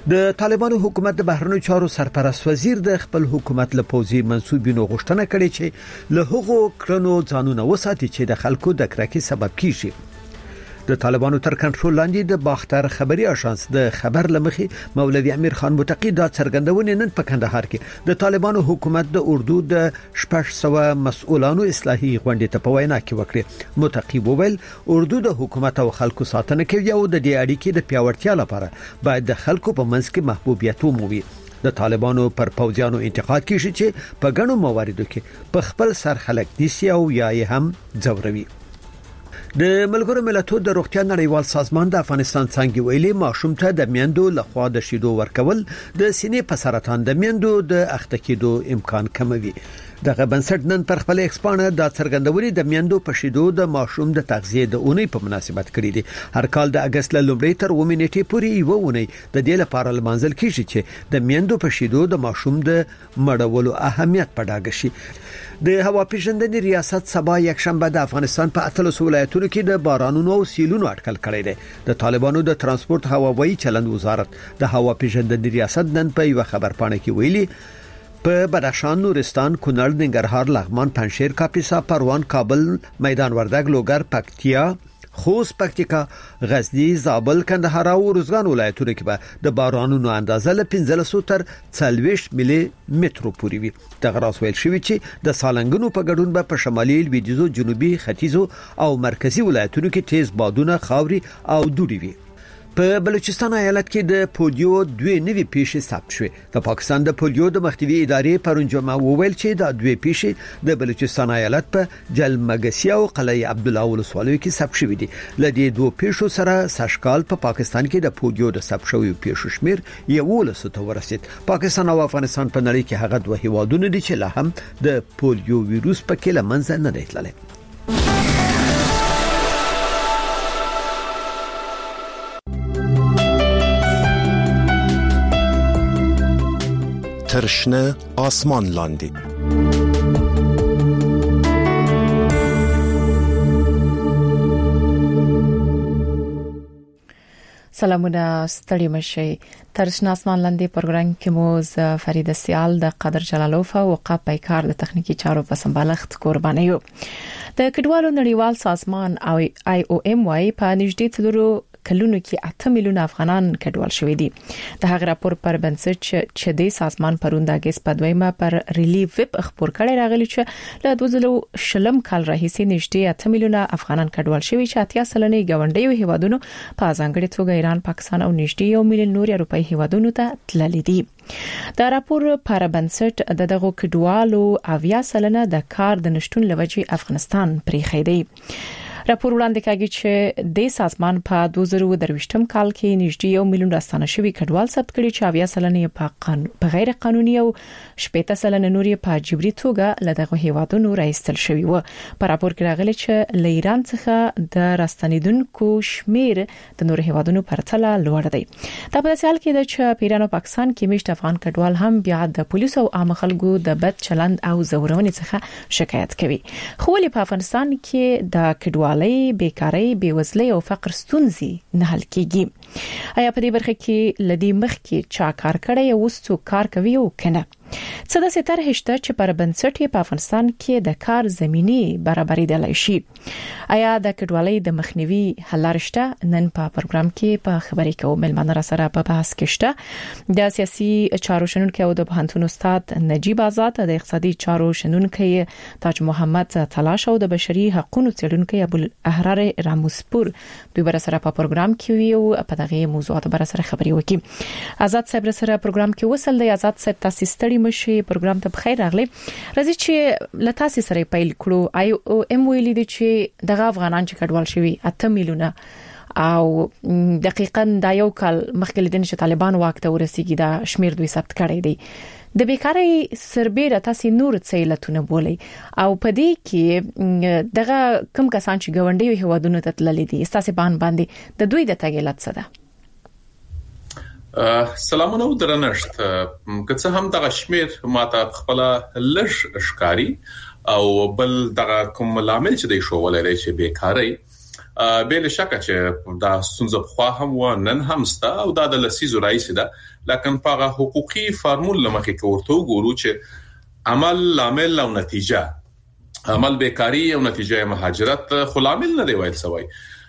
د طالبانو حکومت د بهرنیو چارو سرپرست وزیر د خپل حکومت له پوزي منسوبینو غوښتنه کړې چې له هغو کړنو ځانونه وساتي چې د خلکو د کرکې سبب کیږي. د طالبانو تر کنټرول لاندې د باختر خبري اژانس د خبر لمخي مولوي امیر خان متقی دا څرګندونه نن په کندهار کې د طالبانو حکومت د اردو د 600 مسؤلانو اصلاحي غونډې ته په وینا کې وکړه. متقی وویل اردو د حکومت او خلکو ساتنه کوي او د دې اړیکې د پیاوړتیا لپاره باید د خلکو په منځ کې محبوبیت ومومي. د طالبانو پر پوځیانو انتقاد کیږي چې په ګڼو مواردو کې په خپل سر خلک دي او یا هم ځوروي. د ملګرو ملتونو د روغتیا نړیوال سازمان د افغانستان څنګه ویلي ماشوم ته د میندو لخوا د شیدو ورکول د سینې په سرطان د میندو د اخته کېدو امکان کموي. دغه بنسټ نن پر خپل ایکسپانر د څرګندونې د میندو په شیدو د ماشوم د تغذیه د اونۍ په مناسبت کړی دی. هر کال د اگست له لومړۍ تر 9 نیټې پورې یو اونۍ د دې لپاره لمانځل کیږي چې د میندو په شیدو د ماشوم د مړولو اهمیت په ډاګه شي. د هوا پیژندنې ریاست سبا یک شنبه د افغانستان په 13 ولایتونو کې د بارانونو او سیلونو اټکل کړی دی. د طالبانو د ترانسپورت هواوي چلند وزارت د هوا پیژندنې ریاست نن په یو خبر پاڼه کې ویلي په بدخشان، نورستان، کونړ، ننګرهار، لغمان، پنجشیر، کاپیسا، پروان، کابل، میدان وردګ، لوګر، پکتیا، خوست، پکتیکا، غزنی، زابل، کندهار او روزګان ولایتونو کې به د بارانونو اندازه له 1500 تر 40 ملي مترو پورې وي. دغه راس ویل شوی چې د سالنګونو په ګډون به په شمالي، لویدیځو، جنوبي، ختیځو او مرکزی ولایتونو کې تیز بادونه، خاوري او دوړې وي. په بلوچستان ایالت کې د پولیو 2 نوي پیښې ثبت شوې. د پاکستان د پولیو د مخنیوي ادارې پرون جمعه وویل چې دا 2 پیښې د بلوچستان ایالت په جلمګسي او قلعه عبدالله ولسوالیو کې ثبت شوې دي. لدې 2 پیښو سره سشکال په پاکستان کې د پولیو د ثبت شویو پیښو شمیر 11 ته ورسید. پاکستان او افغانستان په نړۍ کې هغه دوه هیوادونه دي چې لا هم د پولیو ویروس په کې لمنځه نه دی تللی. ترشنه آسمان لاندې سلامونه ستړي مشي. ترشنه آسمان لاندې پروګرام کې مو فرید سیال د قدر جلالوف او وقاف پیکار د تخنیکی چارو په سمبالښت قرباني یو. د کډوالو نړیوال سازمان او IOM وايي په نږدې تلورو کلونو کې 8 میلیون افغانان کډوال شوي دي. د هغه راپور پر بنسټ چې د سازمان پروند اگست په دویمه پر ریلیف ویب خبر کړي راغلی چې له 2020 کال راهیسې نږدې 8 میلیون افغانان کډوال شوي چې 80 سلنې ګاونډیو هیوادونو په ځانګړي توګه ایران، پاکستان او نږدې 1 میلیون نور اروپایي هیوادونو ته تللي دي. دا راپور پر بنسټ دغه کډوالو 80 سلنه د کار د نشټون لوجې افغانستان پریخي دی. راپور وړاندې کوي چې د سازمان په 2023 کال کې نږدې 1 میلیون راستانه شوي کډوال ثبت کړي چې 80 سلنه په غیر قانوني او 70 سلنه نور په جبري توګه له دغه هیوادونو راایستل شوي و. په راپور کې راغلي چې له ایران څخه د راستنیدونکو شمیر د نور هیوادونو پرتله لوړ دی. دا په حال کې د ایران او پاکستان کې مشت افغان کډوال هم بیا د پولیسو او عام خلکو د بد چلند او زورونې څخه شکایت کوي. خو په افغانستان کې د کډوال بیکاری، بیوزلۍ او فقر ستونزې نه حل کیږي. آیا په دې برخه کې لدی مخ کې چا کار کړی او څو کار کوي او کنه؟ څه د ستر هشته چې پر بنسټ په افغانستان کې د کار زميني برابرېدل شي. آیا د کډوالۍ د مخنیوي حل لرشته؟ نن په پروګرام کې په خبرې کوو. ملمنه را سره په بحث کې شته د سیاسي چارو شنونکو او د پوهنتون استاد نجیب آزاد، د اقتصادي چارو شنونکو تاج محمد تلاش او د بشري حقوقو څېړونکو ابو الاحرار راموسپور دوی بر سره په پروګرام کې ویو په دغه موضوعات بر سره خبرې وکړي. آزاد صاحب سره پروګرام کې وصل دی. آزاد صاحب تاسو ستړي مشي پروګرام ته بخیر راغلی. راځي چې لتاسي سره پیل کړو. IOM ویلي دي چې دغه افغانان چې کډوال شوي 8 میلیونه او دقیقاً دا یو کال مخکې لیدل چې طالبان واک ته ورسیږي دا شمیر دوی ثبت کړی دی. د بیکاری سربېره تاسو نور څه علتونه بولئ او په دې کې دغه کم کسان چې ګاونډي هیوادونو ته تللي دي تاسو باندې د دوی د تګ علت څه ده؟ سلامونه درنښت. که څه هم دغه شمیر ماته خپل لږ ښکاری او بل دغه کوم لامل چې دی شو ولري چې بیکاری بل شک چې دا ستونزه خو هم نن هم ستا او دا د لسیزو رئیس ده لکه په حقوقي فارمول لمخې کوته ګورو چې عمل لامل او نتیجه عمل بیکاری او نتیجه مهاجرت خو لامل نه دی وایي سوی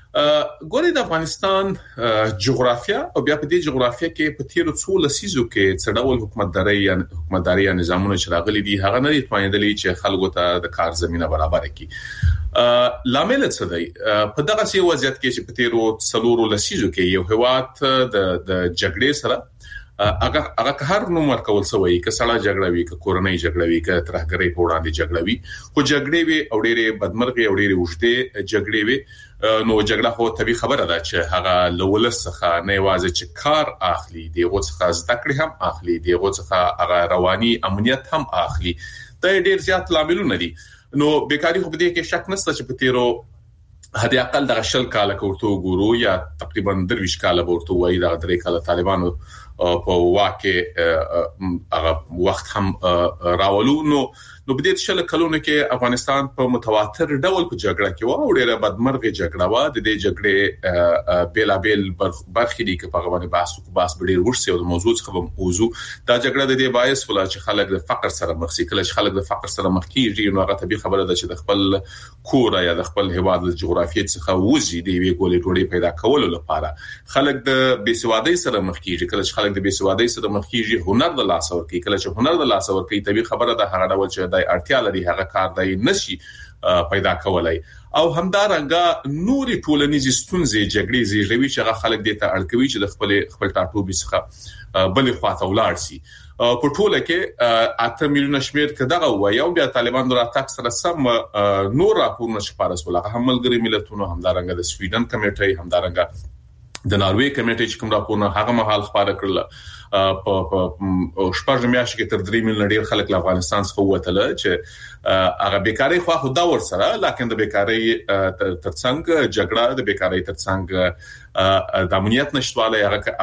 ګوري د افغانستان جغرافیا او بیا په دې جغرافیا کې په تیرو څو لسیزو کې څډول حکومتداري نظامونه چې راغلي دي هغه نه توانیدلي چې خلکو ته د کار زمينه برابر کړي لامل څه دی په دغه سي وضعیت کې چې په تیرو څلورو لسیزو کې یو هوات د جګړې سره هغه هر نو مرکول سوی که سړه جګړه وي که کورنۍ جګړه وي که ترهګرۍ په وړاندې جګړه وي خو جګړې وي او ډېرې بدمرغي او ډېرې وشته جګړې وي نو جګړه خو طبي خبره ده چې هغه لولس څخه نه واځي چې کار اخلي دیغه څخه زده کړې هم اخلي دیغه څخه هغه رواني امنیت هم اخلي دا ډېر زیات لاملونه دي نو بیکاری خو په دې کې شک نشته چې په تیرو هدي اقل د شل کال کوته ګورو یا تقریبا 23 کال ورته وایي د 3 کال طالبانو په واکه هغه وخت هم راولو نو په دې شل کلونو کې افغانستان په متواتر ډول په جګړه کې و او ډېره بدمرغي جګړه و د دې جګړې بیلابل برخې دي چې په غوونه باس ډېر ورسې او د موضوع څخه موضوع دا جګړه د دې باعث ولا چې خلک د فقر سره مخ شي کله چې خلک د فقر سره مخ کیږي نو هغه طبيعي خبره ده چې د خپل کور یا د خپل هواد د جغرافیې څخه وځي دی وی ګولې ټوړې پیدا کولو لپاره خلک د بیسوادۍ سره مخ کیږي کله چې خلک د بیسوادۍ سره مخ کیږي هنر د لاس ورکړي کله چې هنر د لاس ورکړي طبيعي خبره ده هغه ډول چې اړتیا لري هغه کار دی نشي پیدا کولای او همدارنګه نوري ټولنیزې ستونزې جګړې زیږوي چې هغه خلک دې ته اړکوي چې د خپل ټاټوبي څخه بلې خواته ولاړ شي په ټوله کې 8 میلیون شمیر کداغه وایي او بیا طالبان د راتګ سره سم نور راپورونه شپارس ولغه هم ملګری ملتونو همدارنګه د سویډن کمیټې همدارنګه د ناروې کمیټې چې کوم راپورونه هغه مهال خبره کړل په شپږ میاشتې کې تر 3 میلیون ډیر خلک له افغانستان څخه ووتل چې هغه بیکاری خو دا ور سره لکه د بیکاری ترڅنګ جګړه د بیکاری ترڅنګ د امنیت نشټواله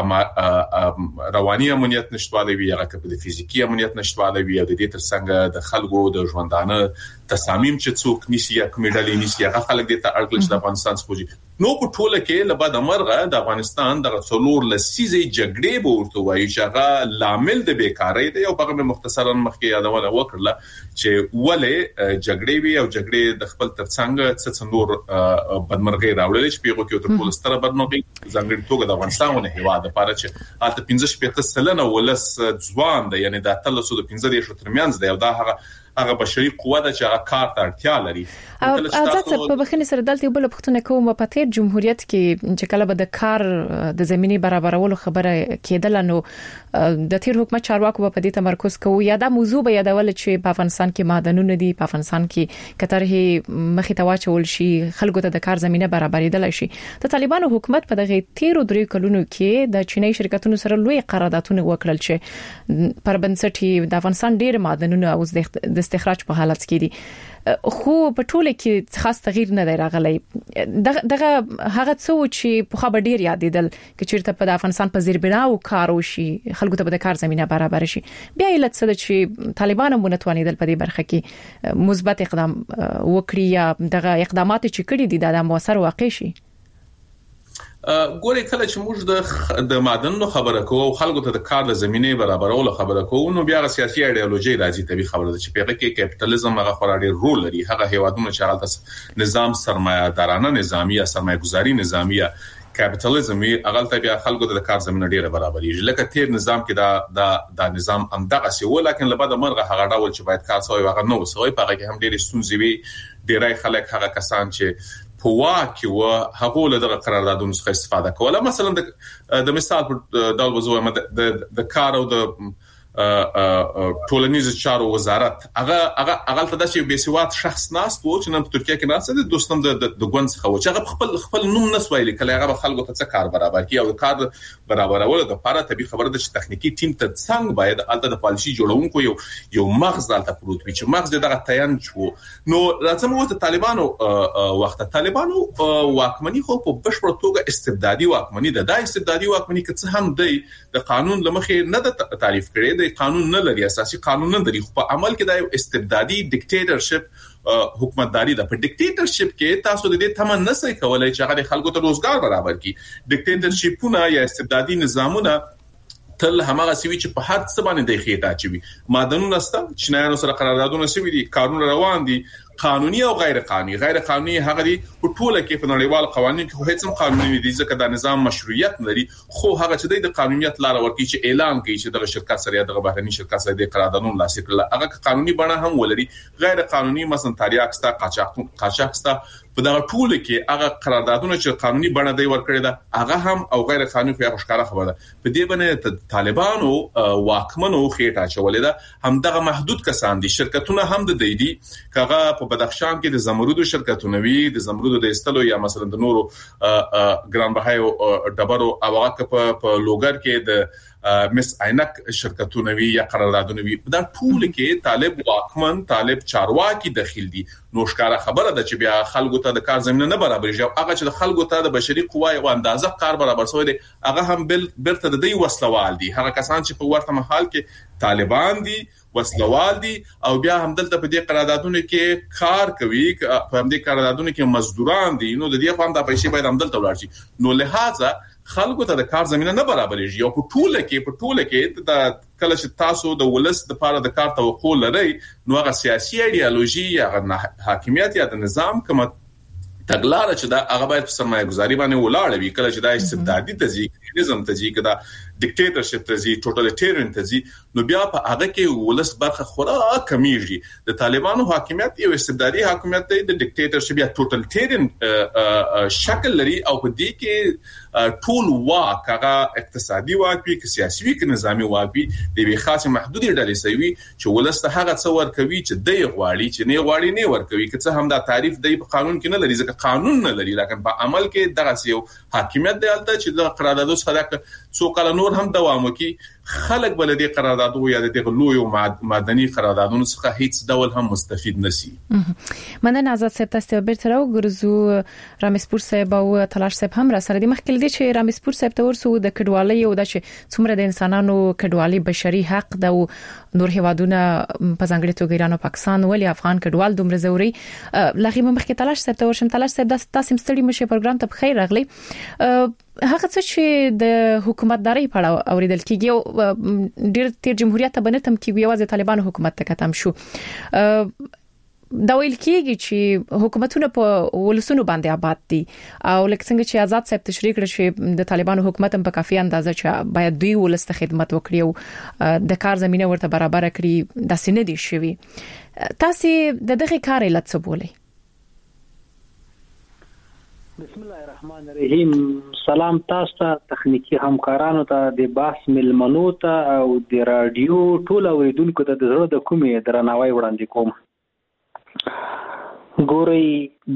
هغه رواني امنیت نشټواله وی هغه په فزیکی امنیت نشټواله وی د دې ترڅنګ د خلکو د ژوندانه تصامیم چې څوک نسی یا کومېډالي نسی هغه خلک د ته اړکل چې د افغانستان څخه نو په ټوله کې لبا د مرغه د افغانستان د څلور لسیزې جګړې به ورته وایي چې هغه لامل د بیکاری دی او هغه مختصرا مخکې یادونه وکړه چې ولې جګړې وی او جګړې د خپل ترڅنګ څه نور بدمرغي راوړل چې پیغو کې تر ټولو ستره بدمرغي ځانګړي توګه د افغانستان نه هوا د پاره چې حالت 15 سلنه ولس ځوان دی یعنی د 315 ترمنځ دی او دا هغه بشري قوه د چې هغه کار ته اړتیا لري آزاد په بخښنې سره دلته بل پښتون کوم په تیر جمهوریت کې چې کله به د کار د زميني برابرولو خبره کېدل نو د تیر حکومت چارواکو په دې تمرکز کوي یا د موضوع به یادول چې په افغانستان کې معدنونه دي په افغانستان کې کتره مخې ته واچول شي خلکو ته د کار زمينه برابرېدل شي د طالبانو حکومت په دغه تیر 3 کلونو کې د چینی شرکتونو سره لوی قراردادونه وکړل چې پر بنسټ د افغانستان ډېر معدنونه اوس د استخراج په حالت کې دي خو په ټوله کې خاص تغییر نه دی راغلی دغه هغه څه چې په خبر ډیر یادېدل چې چیرته په افغانستان په زیربناو کار وشي خلکو ته به د کار زمينه برابر شي بیا علت څه چې طالبان مونتوانیدل په دې برخه کې مثبت اقدام وکړي یا دغه اقدامات چې کړي دي د موثر واقع شي ګورې کله چې موږ د معدنونو خبره کوو خلکو ته د کار د زمينه برابرولو خبره کوو نو بیا سیاسي ایډیالوژي راځي طبي خبره ده چې په کې کیپټالیزم هغه خوري رول لري هغه هیوادونه چې هغه نظام سرمایه‌دارانه نظامی یا سرمایه‌گذاري نظامی کیپټالیزم هغه ته بیا خلکو ته د کار زمينه ډیره برابرېږي لکه تیر نظام کې دا نظام همدغه سی ولکن لبا د مرغه هغه ډول چې باید کار سوی هغه نو سوی په هغه کې هم ډیره ستونزې وي ډیرای خلک هغه کسان چې په واکه و هغه له دغه قراردادونو څخه استفاده کوله مثلا د مثال په ډول وزوم د کار او د ټولنیز چارو وزارت هغه ته د شی بیسوات شخص ناس وو چې نن په ترکیه کې ناس د دوستم د ګوند څخه و چې هغه خپل نوم نسوي لیکل هغه خلکو ته څه کار برابر کی او کار برابرول د لپاره طبي خبره ده چې تخنیکی ټیم ته څنګه باید الته د پالیسي جوړونکو یو مغز الته پروت وي چې مغز دغه تعین شو نو راځم وته طالبانو وخت طالبانو واکمنی خو په بشپړ توګه استبدادي واکمنی ده د استبدادي واکمنی که څه هم دی د قانون لمخې نه د تعریف کړي قانون نه لري اساسي قانون نه لري خو په عمل کې دا یو استبدادي ډیکټیټرشپ حکومتداري د په ډیکټیټرشپ کې تاسو د دې تمن نه سي کولای چې هغه خلکو ته روزګار برابر کړي ډیکټیټرشپونه یا استبدادي نظامونه تل همغه سوي چې په هر څه باندې د خېټه چوي مادنونه ستا چنایانو سره قراردادونه سوي دي قانون روان دي قانوني او غیر قانوني هغه دي په ټوله کې په نړیوال قوانینو کې هیڅ هم قانوني نه دي ځکه دا نظام مشروعیت لري خو هغه چې د قانونیت لار ورکړي چې اعلان کوي چې د شرکت سره یا د بهرني شرکت سره د قراردادونو لاسلیک کړل هغه قانوني بڼه هم ولري غیر قانوني مثلا تریاک ستا قاچاق ستا په دا ټوله کې هغه قراردادونه چې قانوني بڼه دی ورکړي دا هغه هم او غیر قانوني په ښکارا خبره ده په دې باندې طالبانو واکمنو خېټه چولې ده هم دغه محدود کسان دي شرکتونه هم د دی کغه په بدخشان کې د زمرودو شرکتونه وي د زمرودو د استلو یا مثلا د نورو ګران بهایو ډبرو او هغه په لوګر کې د مس عینک شرکتونه وي یا قراردادونه وي دا ټول کې طالب واکمن طالب چارواکي داخل دي نو ښکارا خبره ده چې بیا خلکو ته د کار زمينه نه برابرېږي او هغه چې د خلکو ته د بشري قوای او اندازه کار برابر شوی دی هغه هم برته د دې وسلوال دي هغه کسان چې په ورته محل کې طالبان دي وسلوال دي او بیا هم دلته په دې قراردادونو کې کار کوي په دې قراردادونو کې مزدوران دي نو د دې خو هم د پیسې باید هم دلته ولاړ شي نو لہذا خلکو ته د کار زمينه نه برابرېږي او په ټوله کې د کله چې تاسو د ولس د پاره د کار توقع لري نو هغه سیاسي ایډیالوژي یا حاکمیت یا د نظام کومه تګلارې چې دا هغه باید په سرمایه گذاري باندې ولاړ وي کله چې دا استبدادي تزیق نظام تزیق دا ډیکټیټرشپ تزیق ټوټالیټریان تزیق نو بیا په هغه کې ولس برخه خورا کمیږي د طالبانو حاکمیت یو استبدادي حکومت دی د ډیکټیټرشپ یا ټوټالیټریان شکل لري او په دې کې ټول واک هغه اقتصادي واک وي سیاسي وي نظامی واک وي د وی خاصه محدودي ډلې سوي چې ولس ته هغه څه ورکوي چې د غواړي چې نه غواړي نه ورکوي که څه هم دا تعریف دی په قانون کې نه لري ځکه قانون نه لري لکه په عمل کې دغه یو حاکمیت دی البته چې د قراردادو سره څو کال نور هم دوام وکي خلک بلدي قراردادو یا د لوی او مدني قراردادونو څخه هیڅ ډول هم مستفید نشي مننه آزاد صاحب تاسو بیرته راوګرځو رامسپور صاحب او تلاش صاحب هم را سره دي مخکې دي چې رامسپور صاحب ته ورسو د کډوالۍ او د څومره د انسانانو کډوالۍ بشري حق د نور هیوادونه په ځانګړي توګه ایران او پاکستان ولې افغان کډوال دومره زوري لغې مخکې تلاش صاحب ته ورشم تلاش صاحب تاسو مستړي مشه پروګرام ته بخیر راغلی هغه څه چې د حکومتداري په اړه اوریدل کیږي او ډیر تیر جمهوریت ته بنتم کیږي واځي طالبان حکومت ته ختم شو دا ویل کیږي چې حکومتونه په ولسونو باندې آباد دي او لکه څنګه چې آزاد صاحب تشریح کړ چې د طالبانو حکومت په کافي اندازه چې باید دوی ولسته خدمت وکړي او د کار زمينه ورته برابر کړي د سینې دي شوی تاسو د دغه کار علت څه بولئ بسم الله الرحمن الرحیم سلام تاسو ته تخنیکی همکارانو ته د باس ملمنو ته او د رادیو ټول اوریدونکو ته د زړه د کومې درناوی وړاندې کوم ګوري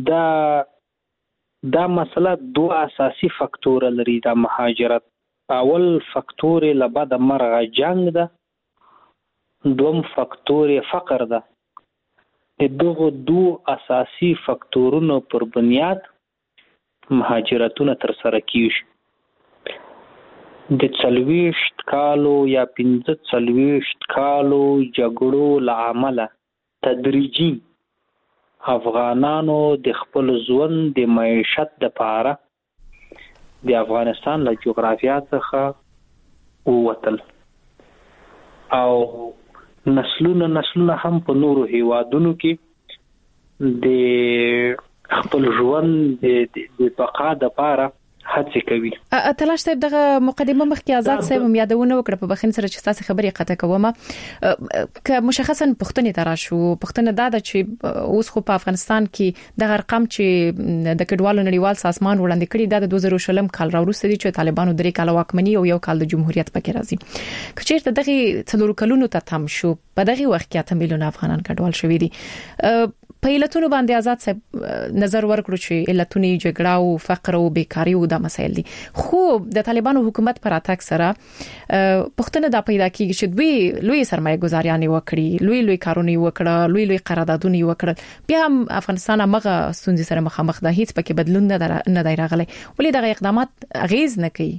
دا مسله دوه اساسي فاکتور لري د مهاجرت اول فاکتور لبد مرغه جنگ ده دوم فاکتور فقر ده دغه دوه اساسي فاکتورونو پر بنیاد مهاجرتونه تر سره کیږي د 40 کالو یا 45 کالو جګړو لعامله تدریجي افغانانو د خپل ژوند د معیشت لپاره د افغانستان له جغرافیه څخه ووتل او نسلونه هم په نورو هیوادونو کې د خپل ژوند د بقا لپاره هڅه کوي تلاش صاحب دغه مقدمه مخکې آزاد صاحب هم یادونه وکړه په بخین سره چې تاسو خبرې قطع کومه که مشخصا پښتنې تراشو پښتنه دا چې اوس خو په افغانستان کې د ارقام چې د کډوالو نړیوال سازمان وړاندې کړي د 2020 کال راوروسته دي چې طالبانو درې کال واکمني او یو کال د جمهوریت پکې راځي کچېرته دغه څلور کلونو ته تم شو په دغه وخت کې 8 میلیون افغانان کډوال شوي دي په علتونو باندې آزاد صاحب نظر ورکړو چې علتونه جګړه او فقر او بیکاری او د مسایل دي خو د طالبانو حکومت پر اتاک سره پښتنه دا پیدا کیږي چې دوی لوی سرمایه گذاریان وکړي لوی کارونه وکړه لوی قراردادونه وکړه بیا هم افغانستان هغه ستونزې سره مخامخ ده هیڅ پکې بدلون نه دی راغلی ولې دغه اقدامات غیز نه کوي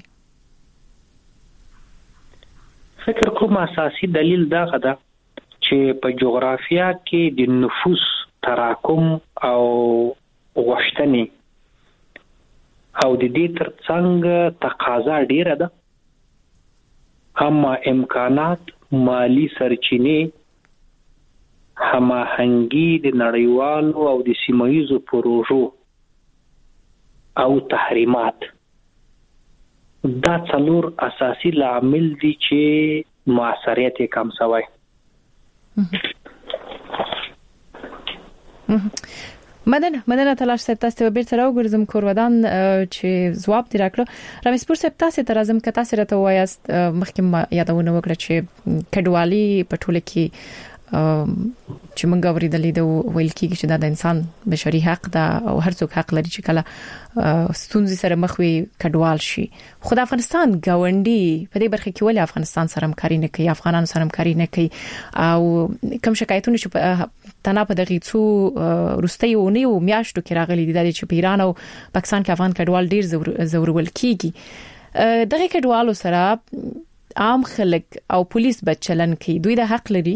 فکر کوم اساسي دلیل دا غدا چې په جغرافیا کې د نفوس تراکم او غوښتنې او د دې ترڅنګ تقاضا ډیره ده، اما امکانات، مالی سرچینې، هماهنګي د نړیوالو او د سیمه‌ییزو پروژو او تحریمات، دا څلور اساسي لامل دي چې موثریت یې کم شوی. مدنه تلاش صاحب تاسو به بیرته راوګرځم کورودان چې جواب دی راکړو. رمیس پور صاحب تاسو ته راځم که تاسو راته وایاست مخکې یادونه وکړه چې کډوالي په ټوله کې چې موږ اوریدلې د ویل کېږي چې دا د انسان بشري حق ده او هر څوک حق لري چې کله ستونزې سره مخ وي کډوال شي. خو د افغانستان ګاونډي په دې برخه کې ولې افغانستان سره همکاري نه کوي، افغانانو سره همکاري نه کوي او کوم شکایتونه چې تنه په دغه څو روستي ونی او میاشتو کې راغلي دي چې په ایران او پاکستان کې افغان کډوال ډیر زورول کیږي. دغه کډوالو سره عام خلک او پولیس بچلن کوي، دوی د حق لري.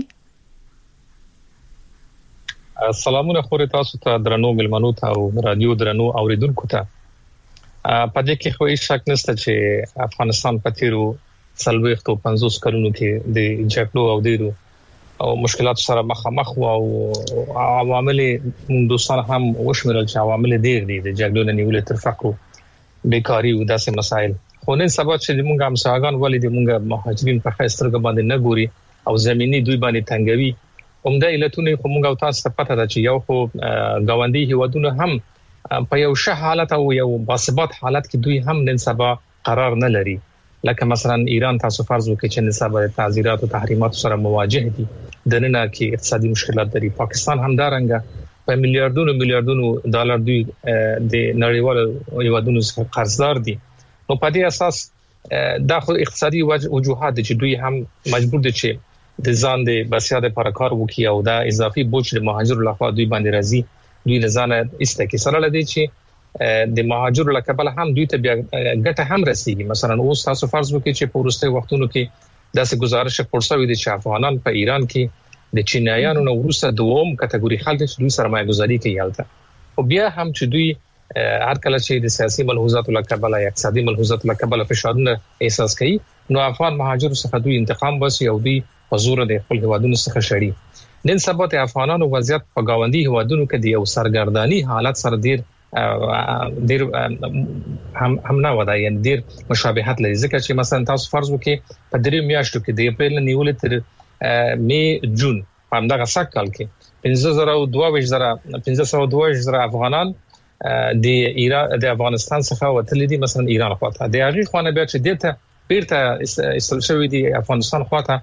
سلامونه خوري تاسو ته درنو ملمنو ته او رادیو درنو اوریدونکو ته. په دې کې خو هیڅ شک نشته چې افغانستان په تیرو 50 کلونو کې د جګړو او ډیرو او مشکلات سره مخامخ او عوامل دوستان هم وشمېرل چې عوامل ډیر دي د جګړو نه نیولې تر فقر، بیکاری او داسې مسایل. خو نن سبا چې موږ هم ساګان ولې د موږ مهاجرین په خاصترګه باندې نه ګوري او زميني دوی باندې تنګوي. همدا علتونه خو موږ او تاسو ته پته ده چې یو خو غونډي هیوادونه هم په یو شه حالت او یو باثبات حالت کې دوی هم نن سبا قرار نه لري. لکه مثلا ایران تاسو فرض وکړئ چې نن سبا تعزیرات او تحریمات سره مواجه دي، دننه کې اقتصادي مشکلات لري. پاکستان هم دارنګه په میلیارډونو ډالر دوی د نړیوالو هیوادونو څخه قرضدار دي. نو په دې اساس دا خو اقتصادي وجوهات دي چې دوی هم مجبور دي چې د ځان د بسیا د لپاره کار وکړي او دا اضافي بوج د مهاجرو لخوا دوی باندې راځي، دوی نه ځان استکی سره لدی چې د مهاجرو لکبل هم دوی ته بیا ګټه هم رسیږي. مثلا اوس تاسو فرض وکړئ چې په وروستي وختونو کې داسې گزارش خپور شوی دی چې افغانان په ایران کې د چینایانو نو وروسته دوم کټګوري خلک چې دوی سرمایه گذاري کوي هلته، او بیا هم چې دوی هر کله چې د سیاسي ملحوظات لکبل یا اقتصادي ملحوظات لکبل فشارونه احساس کوي، نو افغان مهاجرو څخه دوی انتقام واسي او دوی حضور د خپل هوادونو څخه شړي. نن سبا ته افغانانو وضعیت په گاونډي هوادونو کې د یو سرګردانی حالت سره ډیر هم نه ودا، یعنی ډیر مشابهت لري. ځکه چې مثلا تاسو فرض وکړئ په درې میاشتو کې د اپریل نیولې تر می جون په همدغه سکهال کې 1522 افغانان د ایران د افغانستان څخه وتلي دي. مثلا ایران خواته د هغه خوانه بیا چې دته بیرته استل شوی دی افغانستان خواته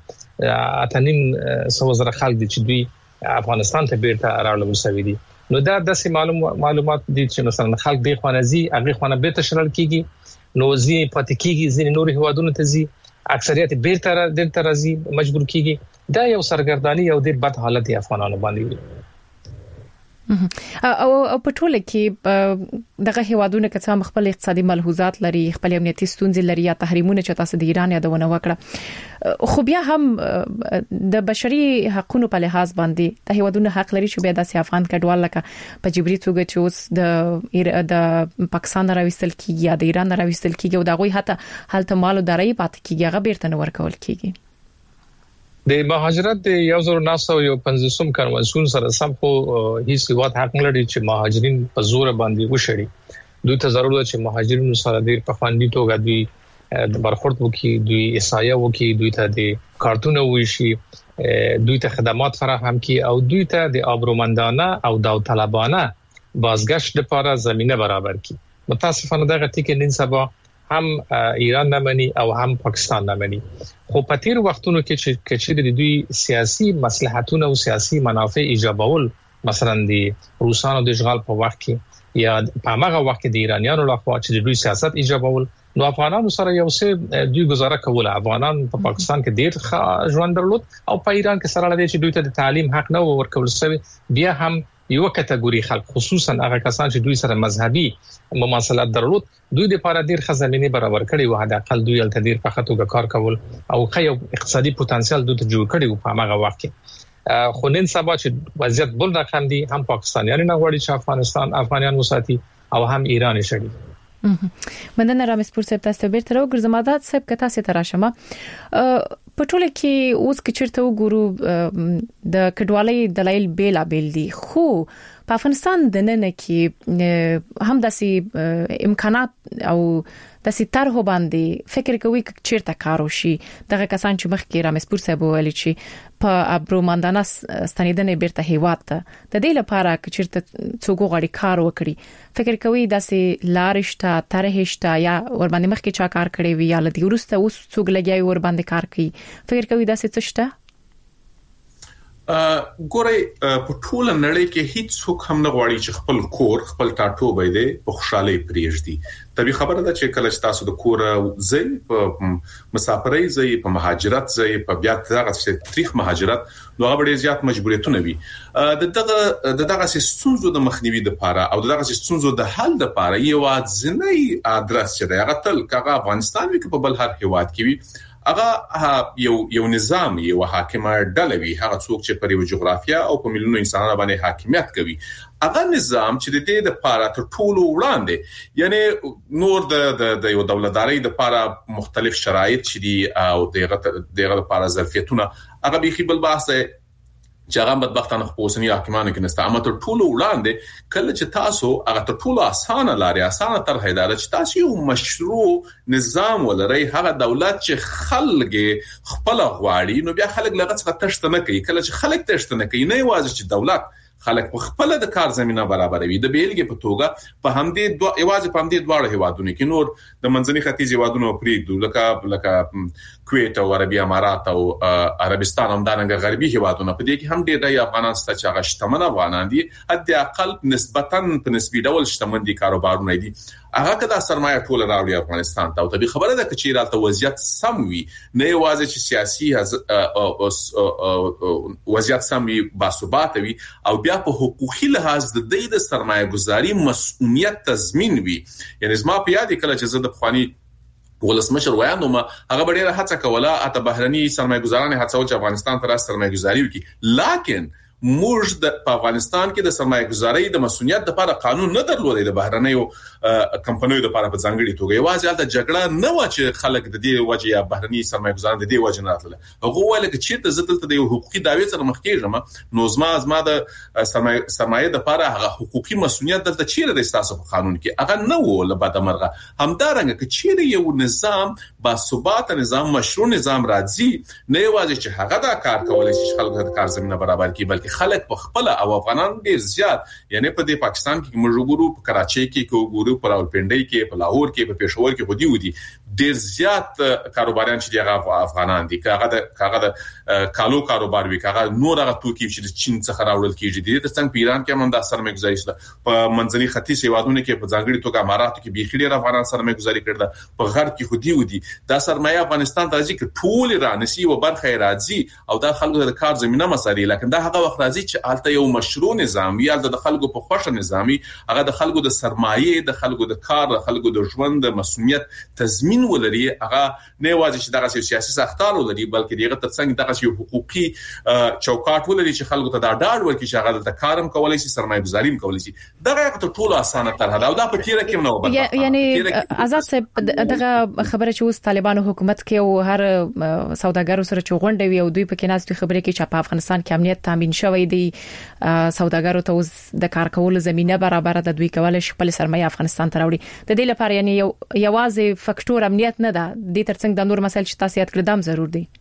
8.5 خلک دي چې دوی افغانستان ته بیرته راوړل شوی دي. نو دا د معلومات دي چې مثلا خلک دی خوانزي هغه خوانه بیرته شړل کیږي، نو زی پاتې کیږي، ځینې نور هوادونو ته زی اکثریت بیرته دلته راځي، مجبور کیږي. دا یو سرګردانی او د بد حالت افغانانو باندې او په ټوله کې دغه هیوادونه که څه خپل اقتصادي ملحوظات لري، خپل امنیتي ستونزې لري یا تحریمونه چې تاسو د ایران یادونه وکړه، خو بیا هم د بشري حقوقو په لحاظ باندې د هیوادونو حق لري چې بیا د افغان کډوال لکه په جبري توګه چې اوس د پاکستان راوستل کیږي یا د ایران راوستل کیږي او دغه حالت مالو داري پات کیږي، هغه بیرته نور کول کیږي. د مهاجرت د 1950 کنوانسیون سره سم خو هیڅ هیواد حق نه لري چې مهاجرین په زور باندې وشړي. دوی ته ضرورت ده چې مهاجرینو سره ډیر په خوندي توګه دوی برخورد وکړي، دوی اسایه وکړي، دوی ته د کارتونه وشي، دوی ته خدمات فراهم کړي او دوی ته د ابرومندانه او داوطلبانه بازگشت لپاره زمينه برابر کړي. متاسفانه دغه ټکی نن سبا هم ایران نه مني او هم پاکستان نه مني. خو په تیر وختونو کې چې د دوی سیاسي مصلحتونه او سیاسي منافع ایجابول، مثلا د روسانو د اشغال په وخت کې یا په هغه وخت کې د ایرانیانو لخوا چې د دوی سیاست ایجابول، نو افغانانو سره یو څه دوی گزاره کوله. افغانان په پاکستان کې ډیر ژوند درلود او په ایران کې سره لدی چې دوی ته د تعلیم حق نه ورکول شوی. بیا هم یو کټګوري خلک، خصوصا هغه کسان چې دوی سره مذهبي مماثلت درلود، دوی د لپاره ډیر خزمینه برابر کړي او حد اقل دوی ال تدیر په خاطر کار کول او خو اقتصادي پوتنسیال دوی ته جوړ کړي په هغه وخت کې. خو نن سبا چې وضعیت بل رقم دي هم پاکستانیان نه غواړي چې افغانان وساتي او هم ایران شړي. مننه رامز پور صاحب تاسو به تر وګرځمادات صاحب کته سي تراشمه په ټوله کې اوس کې چیرته وګورو د کډوالۍ دلایل بیل بیل دي خو په افغانستان د نن کې هم داسې امکانات او داسې طرح باندې فکر کوي چې چیرته کار وشي دغه کسان چې مخکې رامز پور صاحب ویل چې په ابروماندانا ستنیدنې بیرته هیواد ته د دې لپاره چې چیرته څوک غواړي کار وکړي فکر کوي داسې لارښت طرحشته یا ور باندې مخکې چا کار کړی وي یا لدی ورسته اوس څوک لګي ور باندې کار کوي فکر کوي داسې څه شته ګورئ په ټوله نړۍ کې هیڅ څوک هم نه غواړي چې خپل کور خپل ټاټوبی دی په خوشحالي پریږدي. طبي خبره ده چې کله چې تاسو د کور ځای په مسافرۍ ځای په مهاجرت ځای په بیا دغه تاریخ مهاجرت نو هغه ډېر زیات مجبوریتونه وي دغه ستونزو د مخنیوي لپاره او دغه ستونزو د حل لپاره یو ځنی ادرس چې دغه تل کغه افغانستان وی په بل هر هیواد کې وي هغه یو نظام یو حاکمه ډله وي هغه څوک چې پر یو جغرافیا او په ملیونو انسانانو باندې حاکمیت کوي هغه نظام چې د دې لپاره تر ټولو وړاندې یعنی نور د یو دولتداري لپاره مختلف شرایط چې دي او دغه لپاره ظرفیتونه هغه به بل بحث چې هغه بدبختانه په اوسنی حاکمانو کې نسته اما تر ټولو وړاندې کله چې تاسو هغه تر ټولو اسانه لاري اسانه تر هدايه چې تاسو یو مشروع نظام ولرئ هغه دولت چې خلک خپل غواړي نو بیا خلک لغه څخه تشته نه کوي کله چې خلک تشته نه کوي نه یوازې چې دولت خلک په خپل د کار زمينه برابروي د بیلګې په توګه په همدې یوازې په همدې دواړه هیوادونو کې نور د منځني ختیځ هیوادونو پرېږدو لکه کویت او عربي امارات او عربستان هم دغه غربي هیوادونو په دې کې هم ډېر افغانان ست چې هغه شتمن افغانان دي حتی اقل نسبتاً په نسبي ډول شتمن دي کاروبارونه دي هغه کدا سرمایه ټول راوړي افغانستان ته او طبي خبره ده چې رالته وضعیت سم وي نه یوازې چې سیاسي وضعیت سم وي باثبات وي او بیا په حقوقي لحاظ د دې د سرمایه گذاري مسؤلیت تضمین وي یعنی زما په یاد کله چې زه د خواني ولسمشر وایانو ما هغه ډیره هڅه کوله اته بهرني سرمایه گذاران هڅول چې افغانستان ته سرمایه گذاري وکړي لیکن موږ د افغانستان کې د سرمایه گذاري د مسؤلیت لپاره قانون نه درلودي د بهرنیو کمپنیو لپاره په ځانګړي توګه یوازې البته جګړه نه و چې خلک د دې وجه یا بهرني سرمایه گذاران د دې وجه نه راتله هغه وایي چې چیرته زدلته د یو حقوقي دعوی سره مخ کېږم نو زما د سرمایه لپاره هغه حقوقي مسؤلیت دلته چیرې د اساس په قانون کې هغه نه و لباده مرغه همدارنګه چې چیرې یو نظام با ثبات نظام مشروع نظام راځي نه یوازې چې هغه دا کار کولای شي خلکو د کار زمينه برابر کړي بلکې خلک په خپل او افغانان ډیر زیات یعنی په دې پاکستان کې موږ وګورو په کراچۍ کې وګورو په راولپنډۍ کې په لاهور کې په پېښور کې خو دی ډیر زیات کاروباریان چې هغه افغانان دي هغه د کالو کاروبار وی هغه نور هغه توکي چې چین څخه راوړل کیږي د څنګه په ایران کې هم د سرمایه گذاري شته په منځني ختیځ هیوادونو کې په ځانګړي توګه اماراتو کې بيخي ډیر افغانان سرمایه گذاري کړل په غرب کې خو دی دا سرمایه افغانستان ته راځي چې ټول رانسي او برخه راځي او دا خلکو د کار زمينه مساري لکه دا هغه وخت راځي چې الته یو مشروع نظام یا د خلکو په خوښه نظامي هغه د خلکو د سرمایه د خلکو د کار د خلکو د ژوند د مسؤلیت تضمین ولري هغه نه واځي چې دغه سیاسي ساختار ولري بلکې دغه ترڅنګ دغه یو حقوقي چوکاټ ولري چې خلکو ته دا ډاډ ورکړي چې هغه د کارم کولای شي سرمایه گذاري کولای شي دغه ته ټول اسانه طرح دا او دا په تیره کې نو یعنی آزاد صاحب دغه خبره چې اوس طالبانو حکومت کې او هر سوداګرو سره چغونډوي او دوی په کې ناس خبره کې چې په افغانستان کې امنیت تامین شوی دی سوداګرو ته اوس د کار کولو زمينه برابر ده دوی کولای شي خپل سرمایه افغانستان ته راوړي د دې لپاره یعنی یوازې فاکټور امنیت نه ده د ترڅنګ د نور مسایل چې تاسو یاد کړل دام ضرور دي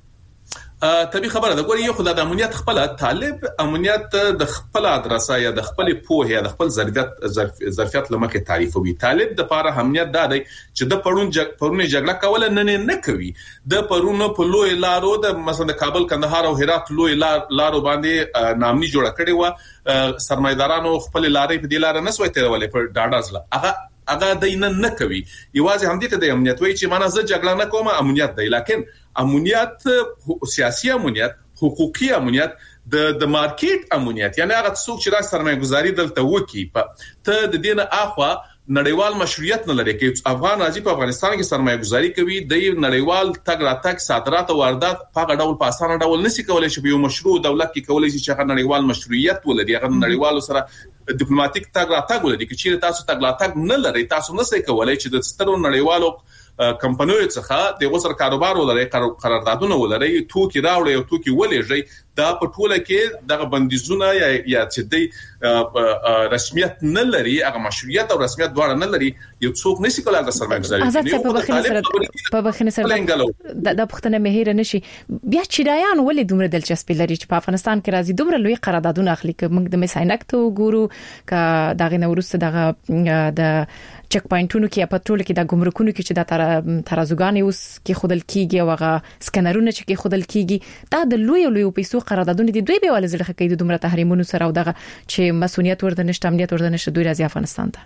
طبي خبره ده ګوري یو خدای د امنیت خپل طالب امنیت د خپل ادرسه یا د خپل پوهه یا د خپل ظرفیت لمکه تعریفوي طالب د لپاره امنیت دا دی چې د پرونه جګړه کوله نه کوي د پرونه په لوی لارو د مثلا د کابل کندهار او هرات لوی لارو باندې نامني جوړ کړي و سرمایدارانو خپل لارې په دې لار نه سوي تیرولې پر ډاډازله هغه دینه نه کوي یوازې هم دې ته د امنیت وایي چې معنا زه جګړه نه کوم امنیت دی لکه امنیت سیاسي امنیت حقوقي امنیت د مارکیټ امنیت یعنی هغه څوک چې را سرمایه گذاري دلته وکي ته د دینه اخوا نړیوال مشروعیت نه لري چې افغان راځي په افغانستان کې سرمایه گذاري کوي د نړیوال تګ راتګ صادرات او واردات په ډول په اسانه ډول نشي کولای چې یو مشروع دولت کې کولای شي چې هغه نړیوال مشروعیت ولري هغه نړیوالو سره ډیپلوماټیک تګ راتګ ولري چې تاسو تګ راتګ نه لري تاسو نه سې کولای چې د سترو نړیوالو کمپنیو څخه د وسر کاروبار ولري قراردادونه ولري توکي راوړي او توکي ولېږي دا په ټوله کې دغه بندیزونه یا چې د رسمیت نه لري هغه مشروعیت او رسمیت دواړه نه لري یو څوک نشي کولای د سرمایه گذاري په بخښنه سره د پښتنه مهیر نشي بیا چیرایان ولې دومره دلچسپي لري چې په افغانستان کې راځي دومره لوی قراردادونه اخلي چې موږ د مساینک ته ګورو ک دغه نورسته دغه د چک پوینټونو کې په ټوله کې د ګمرکونو کې چې د ترازوګان اوس کې خودل کیږي او هغه سکنرونه چې خودل کیږي دا د لوی پیسو قراردادونه دي دوی به ول زړه کوي د دومره تحریمونو سره او دغه چې مسؤلیت ورته نشته امنیت ورته نشته دوی راځي افغانستان ته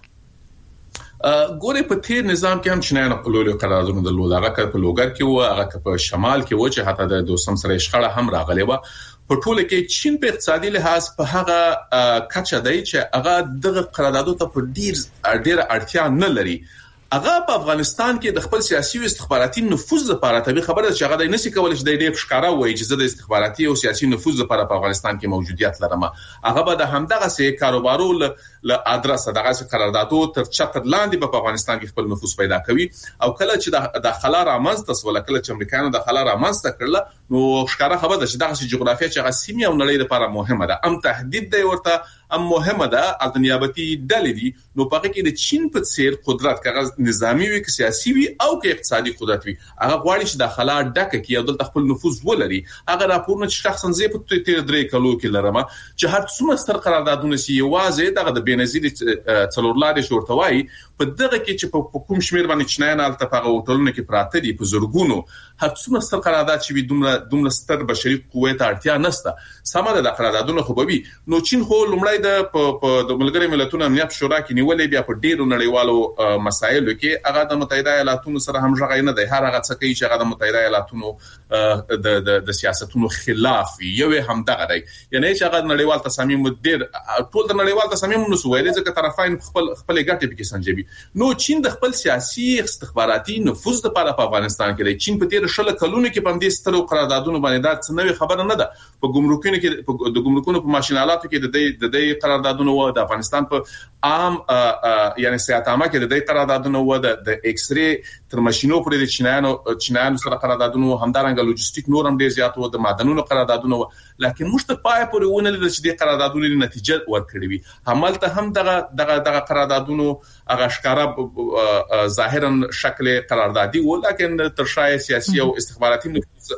ګوره په تیر نظام کې هم چنانه په لوی قراردادونه د لوګر په لوګر کې و هغه په شمال کې و چې حتی د دوسم سره شخړه هم راغلی و په ټوله کې چین په اقتصادي لحاظ په هغه کچه دی چې هغه دغه قراردادو ته په ډیر اړتیا نه لري هغه په افغانستان کې د خپل سیاسي او استخباراتي نفوذ لپاره طبي خبره چې هغه د نسی کولای چې د ډېر ښکارا وایي چې زه د استخباراتي او سیاسي نفوذ لپاره په افغانستان کې موجودیت لرم هغه به د همدغه سي کاروبارو له ادرس دغه قراردادو تر چتر لاندې په افغانستان کې خپل نفوذ پیدا کوي او کله چې د خلار امانست ولا کله چې امریکایانو د خلار امانست کړل نو ښکارا خبره ده چې دغه جغرافیه چې هغه سیمه او نړۍ لپاره مهمه ده ام تهدید دی ورته ام مهمه ده د نیابتي ډلې دي نو په کې د چین په څیر قدرت کاغذ نظامی وي که سیاسي وي او که اقتصادي قدرت وي هغه غواړي چې د خلار ډکه کې او د خپل نفوذ ولري هغه راپورونه چې شخصا زه په تیر درې کلو کې لرم چې هر څومره ستر قراردادونه سي یوازې دغه د بنظیر څلورلارې شورتوي په دغه کې چې په کوم شمیر باندې چنایان التفاق او ټولنه کې پراته دي په زورګونو هر څومره ستر قرارداد چې دومره ستر بشري قوت اړتیا نشته سمه ده قراردادونه خو به وي نو چین خو لومړی د ملګری ملتونو امنیت شورا کې نیولې بیا په ډیرو نړیوالو مسایلو کې هغه د متحده ایالاتونو سره هم ژغې نه دی هر هغه څه کوي چې هغه د متحده ایالاتونو د سیاستونو خلاف یو هم دغه دی یعنی چې هغه نړیوال تصامیم ډیر ټول د نړیوال تصامیم نو سوې ځکه طرفین خپل ګټې پکې سنجوي نو چین د خپل سیاسي استخباراتي نفوذ لپاره په افغانستان کې دی چین په تیر شل کلونو کې په دې سترو قراردادونو باندې دا څه نوې خبره نه ده په ګمرکونو کې د ګمرکونو په ماشینالاتو کې د دې قراردادونو و د افغانستان په عام یعنی سیاتامه کې د دې قراردادونو و د ایکس ری تر ماشینو پورې د چینایانو سره قراردادونو همدارنګه لوجستیک نور هم ډیر زیات و د معدنونو قراردادونو لکه موږ ته پای پورې ونه لیدل چې د قراردادونو نتیجه ورکړي وي همالته هم دغه قراردادونو هغه ښکارا ظاهرا شکل قراردادي و لکن تر شای سیاسي او استخباراتي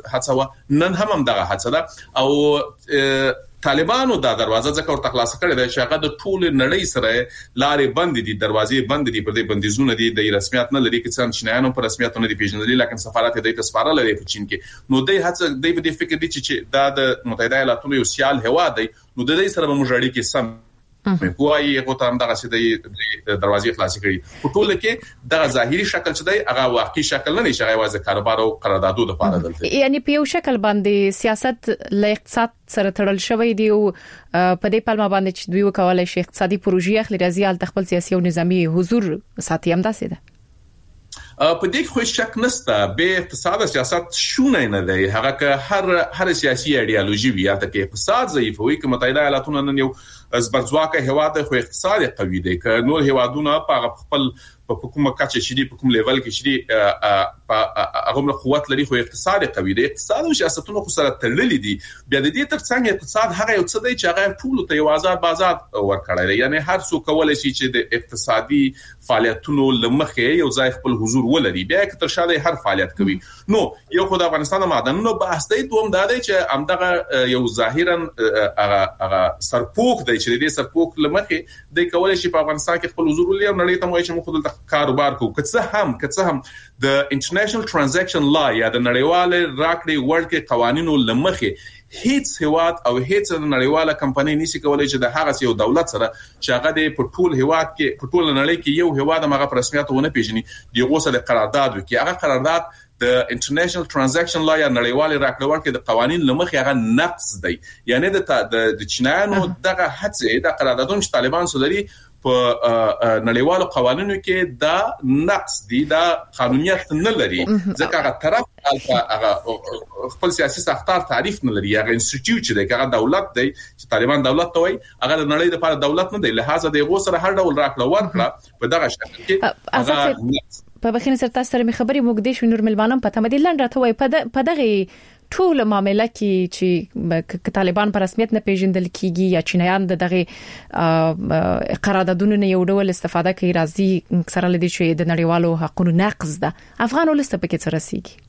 هڅه نن هم دغه هڅه ده او طالبانو دا دروازه ځکه ورته خلاص کړې ده چې هغه د ټول نړۍ سره لارې بند دي دروازې بند دي پر دې بندیزونه دي د رسمیت نه لري چې څنګه چینایانو پر رسمیت نه دي پیژندل لکه سفارت دې ته سپارل لري په چین کې نو دې هڅه دې په دې فکر دي چې دا د متحده ایالاتونو یو سیال هوا دی نو د دې سره به موږ اړیکې سم کوی هغه ته هم دغه سیده دروازې خلاصې کړي په ټول کې دغه ظاهري شکل چې دی هغه واقعي شکل نه نشي هغه واسه کاروبار او قراردادو لپاره دلته یعنی په یو شکل باندې سیاست له اقتصاد سره تړل شوی دی او په دې پلمه باندې چې دوی وکولای شي اقتصادي پروژې اخلي راځي ال خپل سیاسي او نظامی حضور ساتي هم داسې ده په دې خو شک نشته به اقتصاد سیاست شونه نه دی هغه که هر سیاسي ایډیالوژي وي یا ته اقتصاد ضعیف وي که متحده ایالاتونو نن یو زبرځواکه هواد خو اقتصاد قوي دی که نور هوادونه په خپل په کومه کچه شدي په کوم لیول کې شدي په هغه قوت لري خو اقتصاد قوي دی اقتصاد او سیاستونو خو سره تړلې دي بیا د دې ترڅنګ اقتصاد هغه یو څه دی چې هغه ټول ته یو آزاد بازار ورکړی دی یعنی هر څوک کولای شي چې د اقتصادي فعالیتونو لمخې یو ځای خپل حضور ولري بیا که تر شاله هر فعالیت کوي نو یو خو د افغانستان معدنونو بحث دی دوم دا دی چې همدغه یو ظاهرا هغه سرپوک دی چې د سرپوک لمخې د کولای شي په افغانستان کې خپل حضور ولري نړۍ ته موږ چې مخ د کاروبار کو که څه هم د انټرنیشنل ترانزیکشن لا یا د نړیوال راکړې ورکړې قوانینو لمخې هیڅ هواد او هیڅ نړیواله کمپنۍ نشي کولای چې د هغه یو دولت سره چې هغه د پټول هواد کې پټول نړۍ کې یو هواد هغه په رسمیت ونه پیژني دغه سره قرارداد وکړي هغه قرارداد د انټرنیشنل ترانزیکشن لا یا نړیوال راکړه ورکړه د قوانین لمخې هغه نقض دی یعنی د چینایانو دغه هڅه د قراردادونو چې طالبان سره لري په نړیوالو قوانینو کې دا نقص دي دا قانونیت نه لري ځکه هغه طرف هغه خپل سیاسي ساختار تعریف نه لري هغه انسټیټیوټ دی هغه دولت دی چې طالبان دولت ته وایي هغه د نړۍ لپاره دولت نه دی لہذا د غو سره هر ډول راکړه ورکړه په دغه شکل کې هغه په بخښنه سره تاسو سره می خبري موږ د شنور ملمانم په تمدید لاند راته وای په دغه ټول معاملې کې چې طالبان په رسمیت نه پیژندل کیږي یا چینایان دغه قراردادونو نه یو ډول استفاده کوي راځي سره لدی چې د نړیوالو حقوقو نقض ده افغان ولست په کې څه رسیږي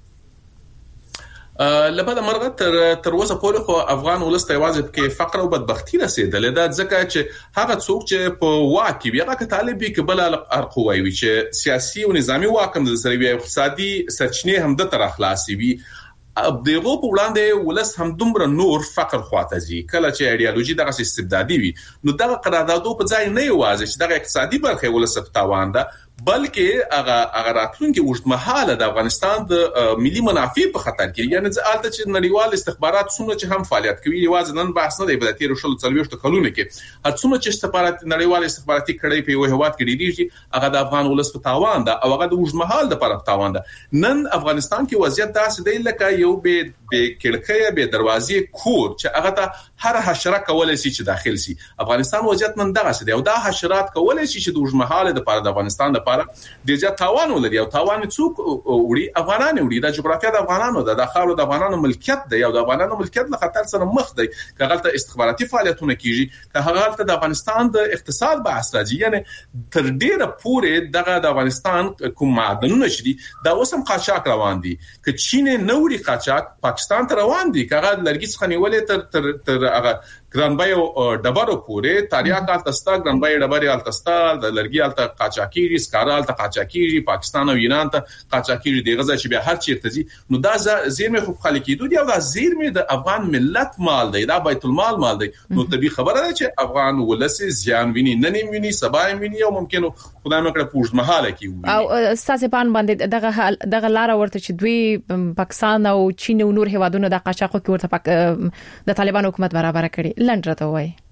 لپاره مرغه تر اوسه پورې خو افغان ولست یوازې کې فقر او بدبختی رسیدلې ده ځکه چې هغه څوک چې په واکي هغه طالبي کبل ارقوي وي چې سیاسي او نظامی واکم د سروي اقتصادي سرچینې هم د تر اخلاصي وي دغه په وړاندې ولس هم دومره نور فقر خواته زی کله چې ایډیالوژي دغه استبدادي وي نو دغه قراردادو په ځای نه یوازې چې دغه اقتصادي برخه ولس په تاوان ده بلکې هغه راتلونکي وژدمحاله د افغانستان د ملي منافع په خطر کې یعنی ځکه چې نړیوال استخبارات څومره چې هم فعالیت کوي یوازې نن بحث نه دی په تیر شل څلويشت کلونو کې هر څومره چې استخبارات نړیوال استخباراتي کړي په یو هواد کې ډیریږي هغه د افغان ولس په تاوان ده او هغه د وژدمحال د پر تاوان ده نن افغانستان کې وضعیت داسې دی لکه یو به کړکۍ به دروازې کور چې هغه ته هر حشره کولای شي چې داخل شي افغانستان وضعیت نن دغه څه دی او دا حشرات کولای شي چې د وژدمحال د پر د افغانستان د ډیجا تاوان ولري او تاوان څوک وړي افغانان وړي د جغرافیه د افغانانو د خاور د افغانانو ملکیت دی او د افغانانو ملکیت له خطر سره مخ دی کله ته استخباراتي فعالیتونه کیږي که هغه د افغانستان د اقتصاد به اثر یعنی تر ډیره پورې د افغانستان کوم معدنونه شدي دا اوسم قاچاق روان دي که چین نوري قاچاق پاکستان ته روان دي کغه لرګي څخه نیولې تر هغه ګرانبای او ډبرو پورې تاریخ التستا ګرانبای ډبري التستا د لرګي الته قاچاقي سکاره الته قاچاقي پاکستان او ایران ته قاچاقي دی غزا چې به هر چیرته زی نو دا زیرمه خو خلک کیدو دی او دا زیرمه د افغان ملت مال دی دا بیت المال دی نو طبي خبره ده چې افغان ولس زیان ویني نن ویني سبا ویني او ممکن خدای مکړه پوښت محاله کی او استاد پان باندې دغه لار ورته چې دوی پاکستان او چین او نور هوادونو د قاچاقو کې ورته د طالبان حکومت برابر کړي لنډ راته وای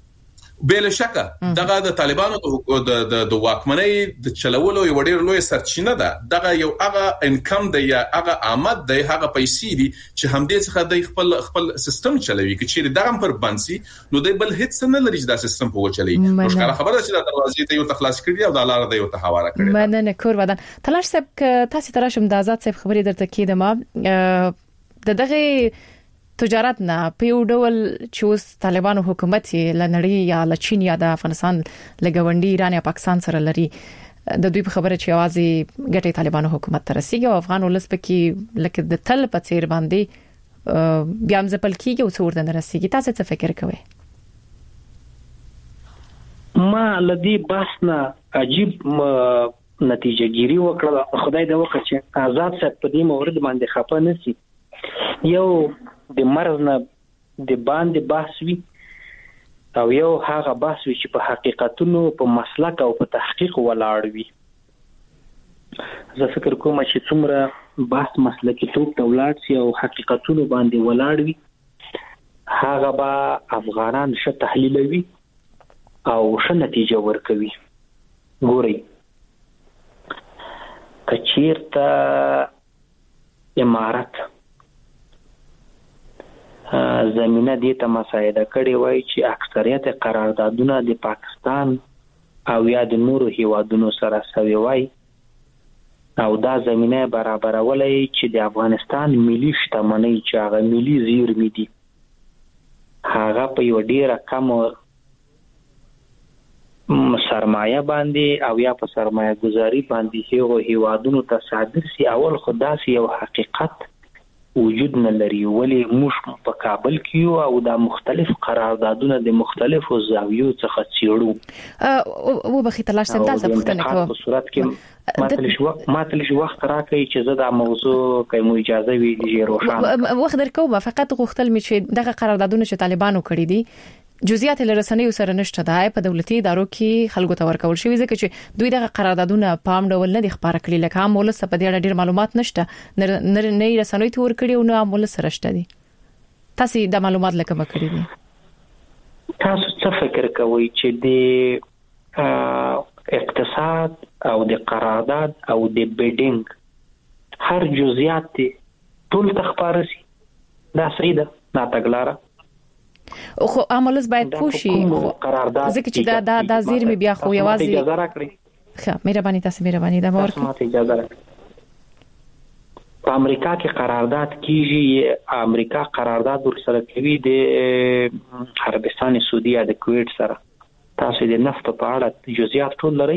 بل شکه دغه د طالبانو د واکمنۍ د چلولو یو ډېر لوی سرچینه ده دغه یو هغه انکم دی یا هغه آمد دی هغه پیسې دي چې هم دې څخه د خپل سیستم چلوي چې چیرې دغه پر بنسي نو د بل هیڅ نه لري چې دا سیستم په وچلي نو ښکاره خبره چې د دروازې ته یو تخلاص کړی او د لار د یو تحواره کړی مننه کور ودان تلاش سب تاسو ترشم د آزاد صاحب خبري درته کیدم دغه تجارت نه په یو ډول چې طالبانو حکومت لنړی یا لچین یا د افغانستان لګوندی ایران یا پاکستان سره لري د دوی په خبره چې اوازي ګټي طالبانو حکومت ته رسیدي او افغان ولس پکې لکه د تل په څیر باندې بیا هم ځپل کیږي او څور نه رسیدي تاسو څه فکر کوئ ما لدی بحثنا عجیب نتیجه ګیری وکړه خدای دې وکړي چې آزاد صاحب په دې مورد باندې خپه نشي یو د مرز نه د باندې بحث وی او یو هغه بحث وی چې په حقیقتونو په مسلک او په تحقیق ولاړ وي زه فکر کوم چې څومره بحث مسلکي توپ ته ولاړ شي او حقیقتونو باندې ولاړ وي هغه به افغانان ښه تحلیلوي او ښه نتیجه ورکوي ګورئ کچیرته امارت زمينه دې ته مساعده کړې وای چې اکثریت قراردادونه د پاکستان او یا د نورو هیوادونو سره سوي وای او دا زمينه برابرولای چې د افغانستان ملي شتمنۍ چې هغه ملي زیرمې دي هغه په یو ډیره کم سرمایه باندې او یا په سرمایه گذاري باندې هیغو هیوادونو ته صادر سي اول خداسي یو حقیقت وجود نه لري ولی موږ په کابل کې او د مختلف قراردادونو د مختلفو زاویو څخه چیړو او بخي تلاش سم دلته پوښتنه کوم په صورت کې ماتلش وخت راکړي چې زه د موضوع کوم اجازه وی دي روښانه وخت درکوم فقط غوښتل می چې دغه قراردادونه چې طالبانو کړی دي جزئیات لرسنیو سره نشته ده په دولتي ادارو کې خلکو ته ورکول شوی ځکه چې دوی دغه قراردادونه پام ډول نه دي خبره کړی لکه هم ولس په دې اړه ډیر معلومات نشته نه رسنوي ته ورکړي او نه ولس سره شته دي تاسو د معلومات لکه مکړی دي تاسو څه فکر کوئ چې د اقتصاد او د قرارداد او د بیډینګ هر جزئیات ټول تخبارسي دا صحیح ده نه تګلاره خو عملز باید پوښي ځکه چې دا زیرمې بیا خو یوازې اجازه راکړي ښه مهرباني دا باور کوم اجازه راکړي په امریکا کې قرارداد کیږي امریکا قرارداد ورسره کوي د عربستان سعودي یا د کویت سره تاسو د نفت په اړه جزئیات ټول لرئ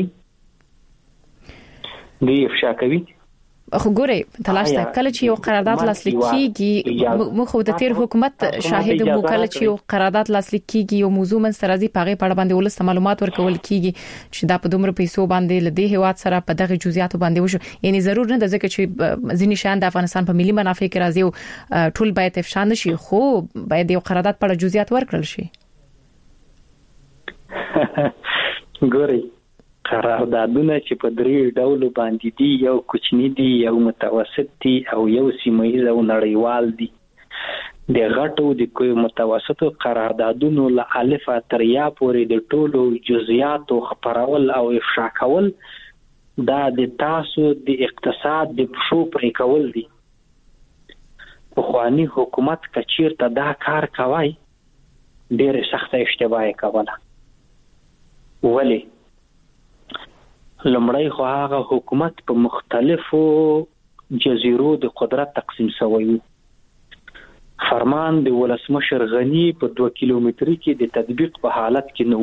دوی افشا کوي خو ګوري تلاش ته کله چې یو قرارداد لاسلیک کیږي مخ د تیر حکومت شاهد مو کله چې یو قرارداد لاسلیک کیږي یو موضوع من سره زی پاغه پړ باندې ولست معلومات ورکول کیږي چې دا په دومره پیسو باندې لدی هواد سره په دغه جزئیات باندې وشو یعنی ضرور نه د ځکه چې ځینې شان د افغانستان په ملي منافع کې راځي ټول باید افشا نشي خو باید یو قرارداد په جزئیات ورکړل شي ګوري قراردادونه چې په درې ډول باندې دي یو کوچنی دي یو متوسط دي او یو سیمایي او نړیوال دي د غټو د کوم متوسطو قراردادونو له الف تر یا پورې د ټولو جزئیات خبرول او افشا کول دا د تاسو د اقتصاد د پښو پرې کول دي په خواني حکومت کچیر ته دا کار کوي ډېر سخت اشتباه کوله ولی لمړی خو هغه حکومت په مختلفو جزیرو د قدرت تقسیم شوی فرمان د ولسمشر غنی په 2 کیلومتري کې د تطبیق په حالت کې نو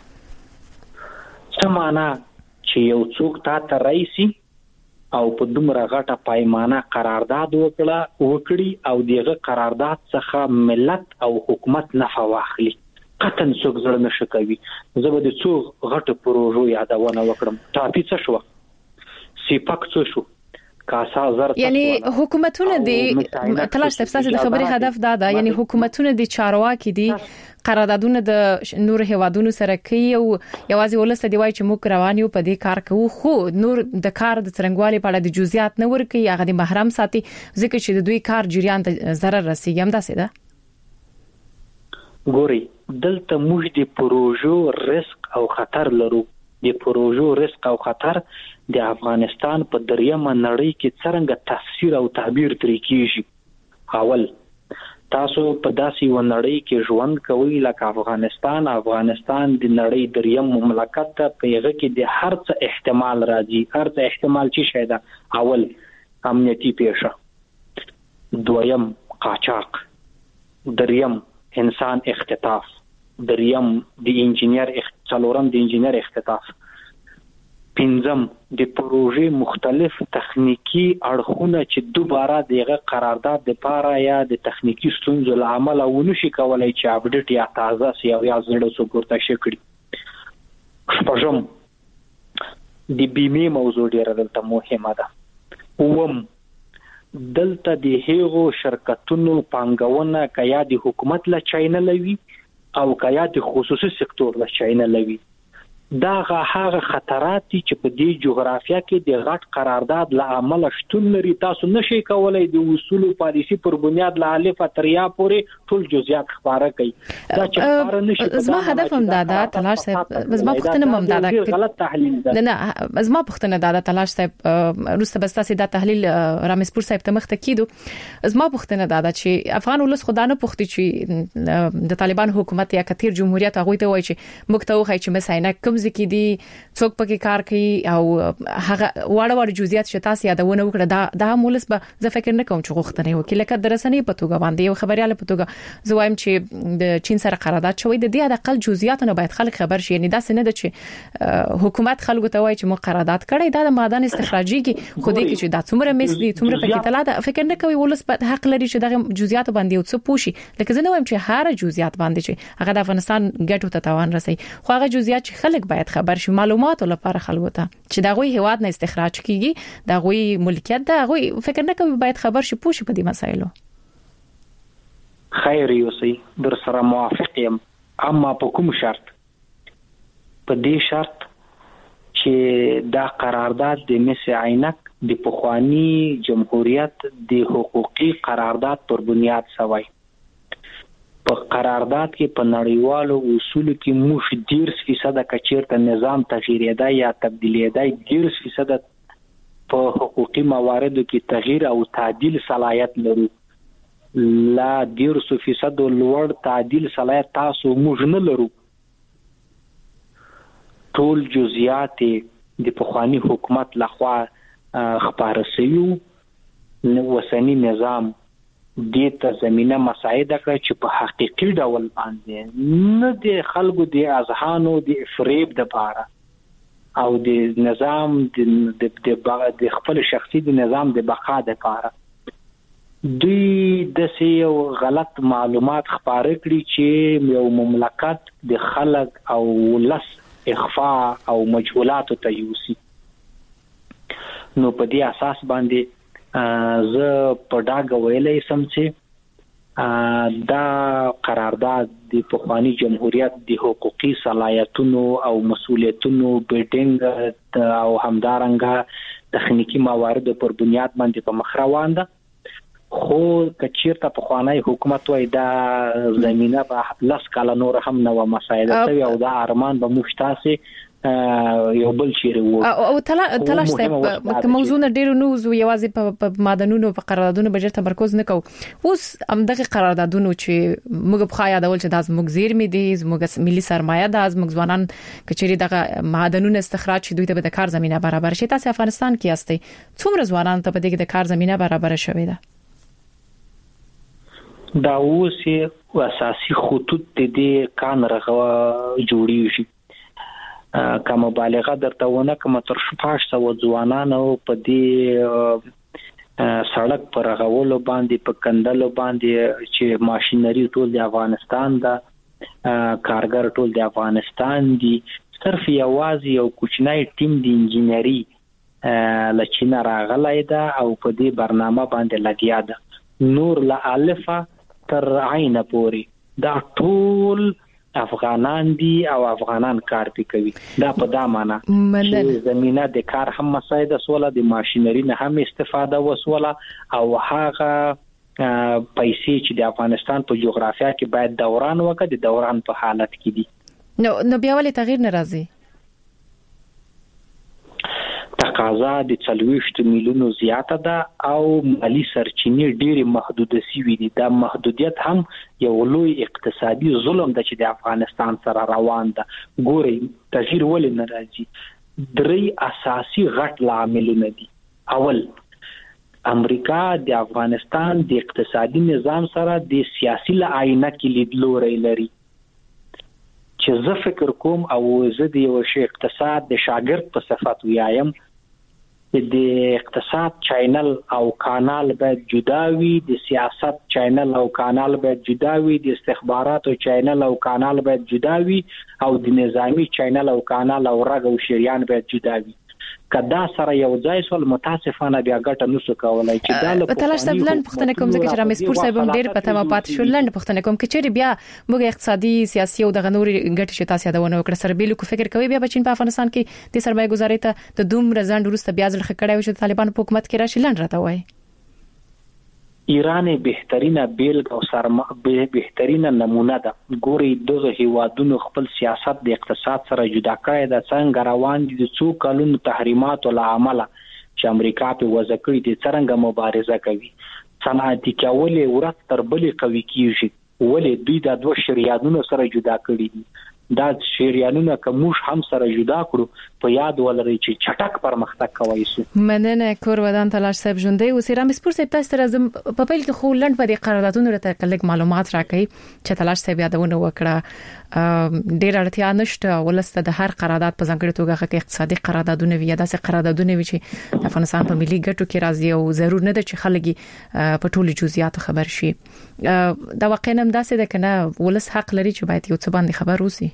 سمانا چې یو څوک ته رئیسي او په دومره غټه پایمانه قرارداد وکړي او دغه قرارداد څخه ملت او حکومت نفع واخلي قطن څوک زړه نشي کوي زه به د څو غټو پروژو یادونه وکړم ټاپی څه شو سیپاک څه شو کاسا زر یعنی حکومتونه دي تلاش تفصیل د خبرې هدف دا ده یعنی حکومتونه دي چارواکي دي قراردادونه د نور هوادونو سره کوي او یوازې ولسته دی وای چې موږ روان یو په دې کار کوو خو نور د کار د څرنګوالي په اړه د جزئیات نه ورکي هغه د محرم ساتي ځکه چې د دوی کار جریان ته ضرر رسیږي هم داسې ده ګوري دلته موږ د پروژو رسک او خطر لرو د پروژو رسک او خطر د افغانستان په دریمه نړۍ کې څنګه تفسیر او تعبیر ترې کیږي اول تاسو په داسې و نړۍ کې ژوند کوئ لکه افغانستان د نړۍ دریم مملکت ته پیغه کې د هر څه احتمال راځي هر څه احتمال چې شایده اول امنیتي پیښه دویم قاچاق دریم انسان اختطاف دریم د انجینر څلورم د انجینر اختطاف پنځم د پروژې مختلف تخنیکی اړخونه چې دوباره دغه قرارداد د پاره یا د تخنیکی ستونزو لامل ونشي کولای چې اپډیټ یا تازه سی او یا زړه سپورته شي کړي شپږم د بیمه موضوع ډیره دلته مهمه ده اوم دلته د هیغو شرکتونو پانګونه کیا د حکومت له چاینه لوي او کیا د خصوصي سکتور له چاینه لوي دا هغه خطرات چې په دې جغرافیا کې د غټ قرارداد له عمل شتون لري تاسو نشئ کولای د اصول او پالیسي پر بنیاد له الف تریا پورې ټول جزئیات خبره کوي دا چې خبره نشي زما هدف هم دا تلاش صاحب زما پختنه هم دا غلط تحلیل ده نه زما پختنه دا تلاش صاحب روسته بس تاسو دا تحلیل رامسپور صاحب ته مخ تکیدو زما پختنه دا چې افغان ولس خدانه پختی چې د طالبان حکومت یا کثیر جمهوریت هغه ته وایي چې مکتو خای چې مساینه ځکه دي څوک پکې کار کوي او هغه واړه جزئیات شته تاسو یادونه وکړه دا مولس به زه فکر نه کوم چې غوښتنه وکړي لکه درسنې په توګه باندې یو خبريال په توګه زوایم چې د چین سره قرارداد شوی د دې د اقل جزئیاتونه باید خلک خبر شي یعنی دا څه نه ده چې حکومت خلکو ته وایي چې مو قرارداد کړی دا د معدن استخراجي کې خو دې کې چې دا څومره مثلی څومره پکې تلا دا فکر نه کوي ولس په حق لري چې دغه جزئیات باندې او څه پوښي لکه زه نه وایم چې هر جزئیات باندې چې هغه د افغانستان ګټو ته تاوان رسي خو هغه جزئیات چې خلک باید خبر شي معلومات لپاره خلکو ته چې دا غوي هواد نه استخراج کیږي دا غوي ملکیت دا غوي فکر نه کوي باید خبر شي پوښي په دې مسایلو خیر یوسي در سره موافق یم اما په کوم شرط په دې شرط چې دا قرارداد د مس عینک د پخوانی جمهوریت د حقوقي قرارداد پر بنیاد شوی په قرارداد کې په نړیوالو اصولو کې موږ 10% کچیرته نظام تغییرېدا یا تبدیلېدا 10% په حقوقي مواردو کې تغییر او تعدیل صلاحیت لرو. لا 10% لوړ تعدیل صلاحیت تاسو موږ نه لرو. ټول جزئیات د پخوانی حکومت لخوا خبره شوی وسنی نظام د ته زمينه مساعد کړ چې په حقيقي ډول باندې نه د خلکو د اذهانو د فریب د پاره او د نظام د خپل شخصي د نظام د بقا د پاره دوی د سیو غلط معلومات خبره کړی چې یو مملکت د خلک او لس اخفاء او مجهولات ته یوسي. نو په دې اساس باندې زه په ډاګه ویلې سم چې دا قرارداد د پخوانی جمهوریت د حقوقي صلاحیتونو او مسولیتونو بیډینګ او همدارنګه تخنیکی موارد پر بنیاد باندې په مخ روان ده. خو کچیرته پخوانی حکومت وای دا زمينه په لاس کال نور هم نو مسایده شوی او دا ارمان به مشتاسي یو بل شیر وو او تلاش ته موضوع نه ډیرو نو زو یوازې په معدنونو په قراردادونو بجټ تمرکز نه کو. اوس همدغه قراردادونو چې موږ په یادول چې د زموږ زیرمې دي زموږ ملي سرمایه د زموږ ځوانان کچېری دغه معدنونو استخراج چې دوی ته د کار زمينه برابر شي. تاسو افغانستان کې یاستئ څومره ځوانان ته په دې کې د کار زمينه برابر شوي ده؟ دا اوس اساسي خطوط دې کان رغوا جوړیږي کوم مبالغه درته ونه کوم تر 500 ځوانانو په دې سړک پر غولو باندې په کندلو باندې چې ماشينري ټول د افغانستان دا کارګر ټول د افغانستان دي. صرف یوازې یو کوچنی ټیم د انجینری لچینا راغلای دا او په دې برنامه باندې لګیا ده. نور لا الفا تر عین پوری دا ټول افغانان دي او افغانان کار کوي. دا په دا معنا چې زمينه د کار هم مساعده سواله د ماشينري نه هم استفاده وسوله او هغه پیسې چې د افغانستان په جغرافیا کې باید دوران وکړي د دوران په حالت کې دي. نو بیا ولې تغییر ناراضي؟ تقاضا د 40 میلیونو زیاته ده او مالی سرچینې ډېری محدوده سوي دي. دا محدودیت هم یو لوی اقتصادي ظلم ده چې د افغانستان سره روان ده. ګوري تغییر ولې ناراضي؟ درې اساسي غټ عاملونه دي. اول، امریکا د افغانستان د اقتصادي نظام سره د سیاسي لعینه کې لیدلوري لري چې زه فکر کوم او زه د یو شی اقتصاد د شاګرد په صفت ویایم د اقتصاد چینل او کانال باید جدا وي، د سیاست چینل او کانال باید جدا وي، د استخباراتو چینل او کانال باید جدا وي او د نظامی چینل او کانال او رګ او شریان باید جدا وي. کدا سره یو ځای سول متاسفانه بیا ګټه نشو کولای چې دا له تلاش سبلن پښتنه کوم ځکه چې رامسپور صاحب هم ډیر پته ما پات شو لند پښتنه کوم کې چې بیا موږ اقتصادي سیاسي او د غنوري ګټه چې تاسو یادونه وکړه سره بیل کو فکر کوي بیا بچین په افغانستان کې د سرمایه گذاري ته د دوم رزاند ورسته بیا ځل خکړای چې طالبان په حکومت کې راشي لند راته وای. ایران بهترینه بیلګه او بهترینه نمونه ده. ګوري دغه هیوادونو خپل سیاست د اقتصاد سره جدا کړی د څنګه روان دي د څو کلونو تحریمات او عمله چې امریکا په وضع کړی دي څنګه مبارزه کوي. صنعتي کولې ورځ تر بلې قوي کیږي. ولې دوی د دوه شریانونو سره جدا کړی دي. دا شریانونه کومش هم سره جدا کړو په یاد ولري چې چټک پرمختګ کوي شي. مننه کور ودان تلاش صاحب ژوندې او سیرام سپور صاحب تاسو ترازم په پیل کې خو لند په دې قراردادونو راته کلک معلومات راکړي چې تلاش صاحب یادونه وکړه ډیر اړتیا نشته ولسته د هر قرارداد په ځانګړي توګه کې اقتصادي قراردادونه وي یا داسې قراردادونه وي چې د افغانستان په ملي ګټو کې راځي او ضرور نه ده چې خلګي په ټولو جزئیاتو خبر شي. دا واقعا هم داسې ده کنه ولس حق لري چې باید یو څه باندې خبر وسی.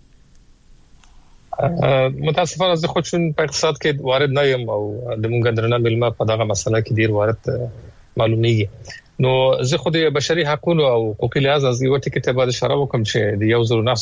متاسفانه زه خود چون په اقتصاد کې وارد نه یم او د مونږ درنه ملما په دغه مسله کې ډیر وارد معلومیږي. نو زه خو د بشري حقوقو او حقوقي لحاظ از یو ټکی ته باندې اشاره وکم چې د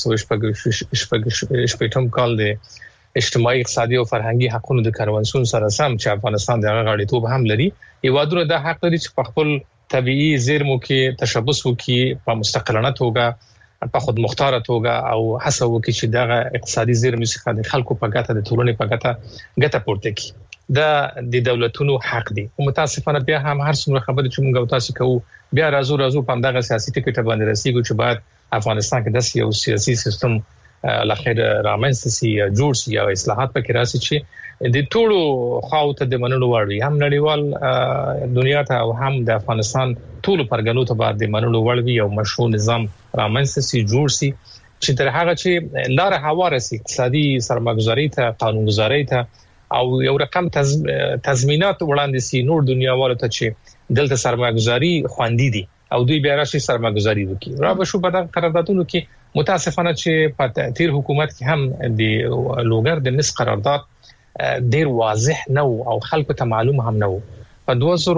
1980 کال د اجتماعي اقتصادي او فرهنګي حقوقو د کنونسیون سره سم چې افغانستان دغه غړیتوب هم لري. یوادونه د حق لري چې په خپل طبيعي زیرمو کې تشبث وکي په مستقلانه توګه په خود مختاره توګه او هڅه وکړي چې دغه اقتصادي زیرمې څخه د خلکو په ګټه د ټولنې په ګټه پورته کړي دا د دولتونو حق دی او متاسفانه بیا هم هر څومره خبره چې موږ تاسو کوو بیا راځو په دغه سیاسي ټکټ باندې رسیدو چې بعد افغانستان کې د یو سیاسي سیستم لخر رامنځته سي جوړ سي او اصلاحات پکې راسي چې د ټولو خاوته د منلو وړ هم نړیوال دنیا ته او هم د افغانستان ټولو پرګنو ته بعد د منلو وړ وي او مشروع نظام رامنځته سي جوړ سي چې تر هغه چې لار هواره سي اقتصادي سرمایه‌ګذاري ته قانونګذاري ته او یو رقم تضمینات وړاندې سي نور دنیاوالو ته چې دلته سرمایه‌ګذاري خواندي دي او دوی بیا راشي سرمایه‌ګذاري وکړي را به شو په دغه قراردادونو کې متاسفانه چې په تیر حکومت کې هم د لوګر د مس قرارداد ډیر واضح نه او خلکو ته معلوم هم نه په 2000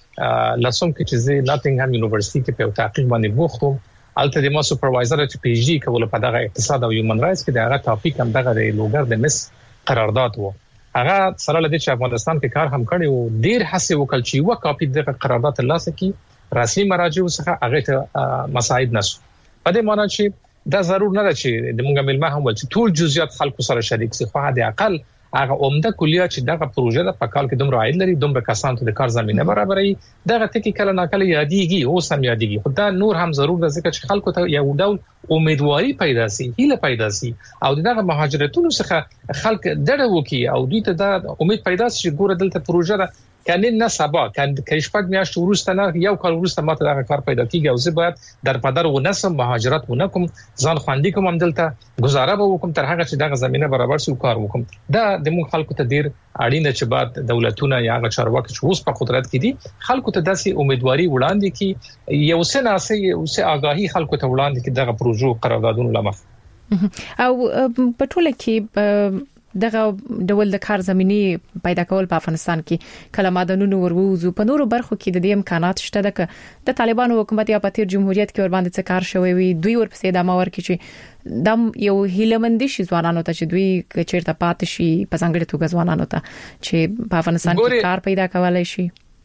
لسم کې چې ناتینګهام یونیورسيټي کې په تحقیق باندې بوختم الته د ما سپروایزر چې پی ایچ ډي کوله په دغه اقتصاد او هیومن رائټس کې دغه ټاپیک هم دغه د لوګر د مس قرارداد وو هغه سره لدې چې افغانستان کې کار هم کړی او ډیر هڅه وکړ چې یو کاپی د قرارداد ترلاسه کړي رسمي مراجع څخه هغه ته مساعد نشو په دې معنی چې دا ضرور نه ده چې د موږ ملما هم چې ټول جزئیات خلکو سره شریک شي خو د اقل هغه عمده کلیات چې دغه پروژه د پکال کې دومره عاید لري دومره کسان ته د کار زمينه برابرې دغه ټکی کله ناکله یادېږي او سم یادېږي خو دا نور هم ضرور ده چې خلکو ته یو ډول امیدواري پیدا شي هیله پیدا شي او دغه مهاجرتونو څخه خلک ډډه وکي او دوی ته د امید پیدا شي ګوره دلته پروژه ده کنه نه سبا کنه شپږ میاشتې وروسته نه یو کال وروسته ماته دغه کار پیدا کیږي او زه باید در پدر و نسم مهاجرت و نکم ځان خواندې کوم دلته گزاره به وکم تر هغه چې دغه زمينه برابر شي کار وکم دا د موږ خلکو ته ډیر اړین ده چې بعد دولتونه یا هغه چارواکي چې اوس په قدرت کې دي خلکو ته داسې امیدواري وړاندې کی یو سناسه یو سه آگاهي خلکو ته وړاندې کی دغه پروژو قراردادونو لمخ او په ټوله کې دغه ډول د کار زميني پیدا کول په افغانستان کې کله مادنونو وروزو په نورو برخو کې د دې امکانات شته د طالبانو حکومت یا په تیر جمهوریت کې ور باندې څه کار شوی وي دوی ورپسې د ماور کې چې دم یو هیلمندي شي ځوانانو ته چې دوی چیرته پات شي په څنګه توګه ځوانانو ته چې په افغانستان کې کار پیدا کولای شي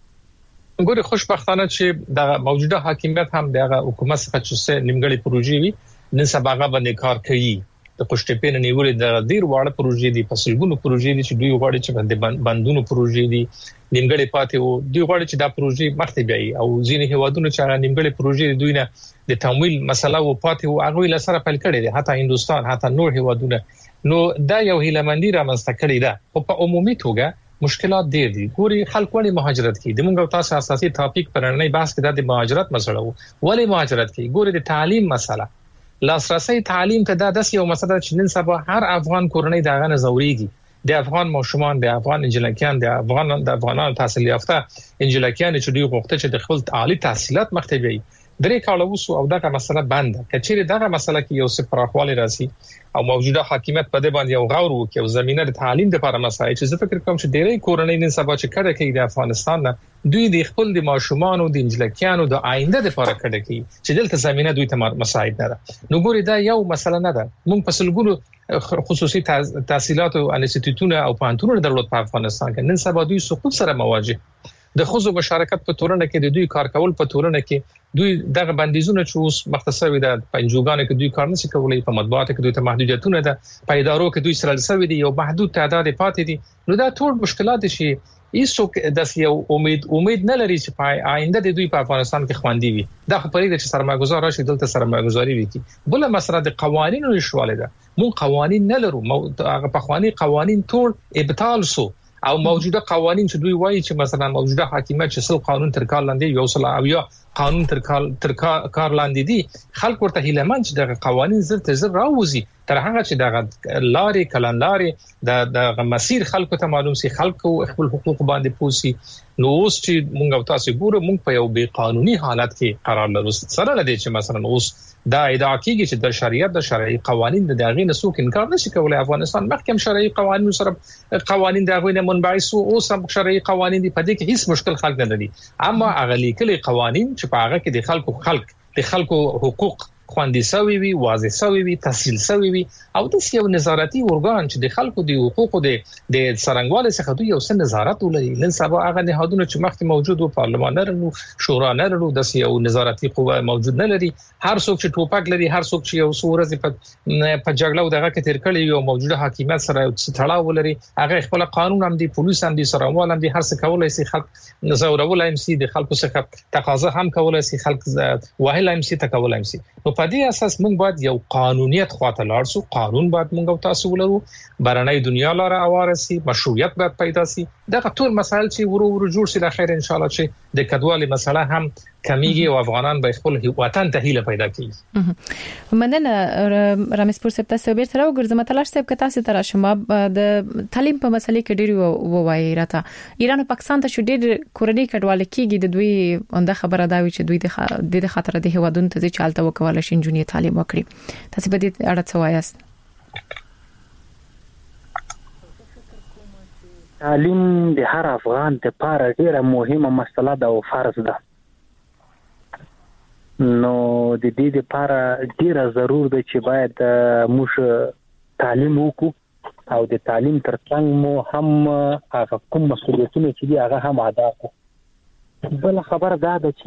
ګوري خوشبختانه چې د موجوده حاکمیت هم د حکومت څخه چې نیمګړي پروژې وي نن سبا باندې کار کوي د پښتپین نیولې د ډیر واړه پروژې دي فصلګونو پروژې دي چې دوی غواړي چې د بندونو پروژې دي نیمګړي پاتې وو دوی غواړي چې دا پروژې مخته بیاي او ځینې هیوادونو چې نیمګړي پروژې دوی نه د تمویل مسله و پاتې وو هغه له سره پیل کړي دي حتی هندستان حتی نور هیوادونه نو دا یو هیلمندي رامنځته کړي ده او په عمومي توګه مشکلات ډیر دي ګوري خلک ولې مهاجرت کوي د موږ تاسو اساسي ټاپک پرنۍ بحث کې د مهاجرت مسله وو ولې مهاجرت کوي ګوري د تعلیم مسله لاسرسي تعلیم ته دا د یو مسله چې نن سبا هر افغان کورنۍ دغه نزوريږي د افغان ماشومان د افغان انجلکیان د افغانانو تحصیل یافته انجلکیان چې دوی غوښتل چې د خپل عالی تحصیلات مخته وي درې کاله وسو او دغه مسله بند کچېره دغه مسله کې یو څه پراخوالی راسي او موجوده حاکمیت په دې باندې یو غور وکړي او زمينه د تعلیم لپاره مسایل چې زه فکر کوم چې ډېری کورنۍ نن سبا چې کړه کوي د افغانستان نه دوی د خپل د ماشومان او د انجلکیانو د آینده لپاره کړه کوي چې دلته زمينه دوی ته مساعد نه ده نو ګوري دا یو مسله نه ده موږ په سلګونو خصوصي تحصیلات او انسټیټیوټونه او پانتونونه درلود په افغانستان کې نن سبا دوی سقوط سره مواجه د خصوصي مشارکت په تورنه کې د دوی کار کول په تورنه کې دوی دغه بندیزونه چې اوس مختصوي د پنځوګانو کې دوی کار نشي کولای په مطبوعاتو کې دوی ته محدودیتونه ده په ادارو کې دوی سره لسوي دي یو محدود تعداد پاتې دي نو دا ټول مشکلات شي هیڅوک د یو امید نه لري چې په آینده د دوی په افغانستان کې خواندي وي دا خو پرې د سرمایه‌ګزار راشي دلته سرمایه‌ګزاري وکړي بل مسله د قوانینو نشواله ده مون قوانین نه لرو هغه په قوانین قوانین ټول ابطال سو او موجوده قوانين چې دوی وایي چې مثلا موجوده حاکمیت چې سل قانون تر کار لاندې یو سل او یا قانون تر کار لاندې دي خلک ورته هیلمن چې د قوانين زر راوځي تر هغه چې د لارې کلندارې د مسیر خلکو ته معلوم سي خلکو خپل حقوق باندې پوسي نو اوس چې مونږ تاسو ګورو مونږ په یو بے قانوني حالت کې قرار لرو سره لدی چې مثلا اوس دا ادعا کیږي چې د شریعت د شرعي قوانين د دغې نسوک انکار نشي کولای افغانستان مخکې شرعي قوانين سره قوانين دغه نه منبعث او سم شرعي قوانين دي په دې کې هیڅ مشکل خلک نه لري اما اغلی کلی قوانين چې په هغه کې د خلکو حقوق خوندي سوي وي واضح سوي وي تحصیل سوي وي او د یو نظارتي ارګان چې د خلکو د حقوقو د څرنګوالي څخه دوی یو څه نظارت ولري. نن سبا هغه نهادونه چې مخکې موجود وو پارلمان لري شورا لري د یو نظارتي قوه موجود نه لري. هر څوک چې ټوپک لري هر څوک چې یو څورز په جګړه او دغه کې تیر کړی یو موجوده حکومت سره تړاو ولري هغه خپل قانون هم دی پولیس هم دی سرموال هم دی هر څه کولای شي خلک نزورول هم سي د خلکو څخه تقاضا هم کولای شي خلک واهل هم سي تکول هم سي. نو په دې اساس موږ باید یو قانونیت خواته لاړ شو. قانون باید موږ او تاسو ولرو بهرنۍ دنیا لاره اوارسي مشروعیت باید پیدا شي. دغه ټول مسایل چې ورو جوړ شي د خیر ان شاء الله چې د کډوالي مسله هم کمیږي او افغانان به خپل وطن ته هیله پیدا کړي. مننه رامز پور صاحب تاسو به تر وګرځم تلاش صاحب که تاسو تر شمه د تعلیم په مسلې کې ډېر ووایي راته ایران او پاکستان ته شو ډېر کورنۍ کډوال کېږي د دوی اونده خبره دا وي چې دوی د خطر د هوادون ته چالتو وکول شي جنونی تعلیم وکړي. تاسو به دې اړه څه وایاست؟ تعلیم د هر افغان لپاره ډیره مهمه مسله ده او فرض ده. نو د دې لپاره ډیره ضرور ده چې باید موږ تعلیم وکړو او د تعلیم ترڅنګ مو هم هغه کوم مسؤلیتونه چې دي هغه هم ادا کړو. بل خبر دا ده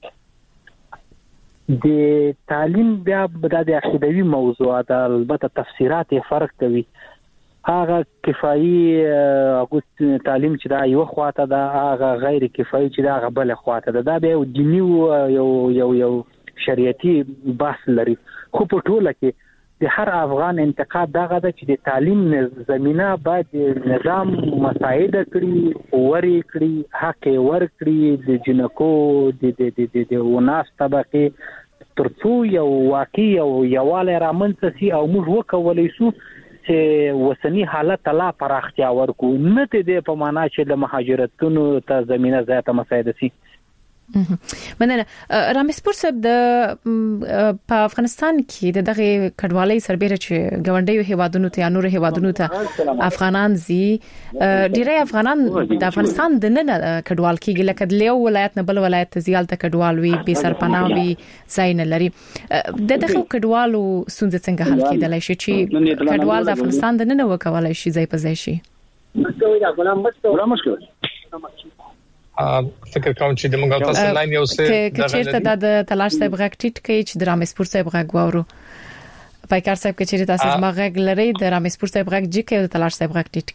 چې د تعلیم بیا د عقیدوي موضوع ده، البته تفسیرات یې فرق کوي. هغه کفایي تعلیم چې دا یو خواته ده، هغه غیر کفایي چې دا هغه بل خواته ده. دا به یو دینی یو شریعتي بحث لري. خو په ټوله کې د هر افغان انتقاد دغه ده چې د تعلیم زمينه باید نظام مساعده کړي، وري کړي، حق ورکړي د جنکو د وناس طبقه ترڅو یو واقعي او یواله رامنځته شي او موږ وکولای شو چې وسنی حالت لا پراختیا ورکو. نه ته په معنا چې د مهاجرتونو ته زمينه زیاته مساعده شي. مننه. رامز پور صاحب په افغانستان کې دغه کډوالۍ سربېره چې ګوندیو هیوادونو ته یا نور هیوادونو ته افغانان زی ډیری افغانان د افغانستان د نن کډوال کېږي لکه د لیو ولایت نه بل ولایت ته زیالته کډوال وي به سرپناه وي زاین لري. دغه کډوالو ستونزې څنګه حل کېدلای شي چې کډوال د افغانستان د نن وکولای شي ځای په ځای شي؟ فکر کوم چې د موږ تاسو لاین یو څه د چیرته د تلاش صاحب غږ ټیټ کوي چې د رامز پور صاحب غږ وورو. پایکار صاحب کې چیرته تاسو ما غږ لري د رامز پور صاحب غږ جی کوي او د تلاش صاحب غږ ټیټ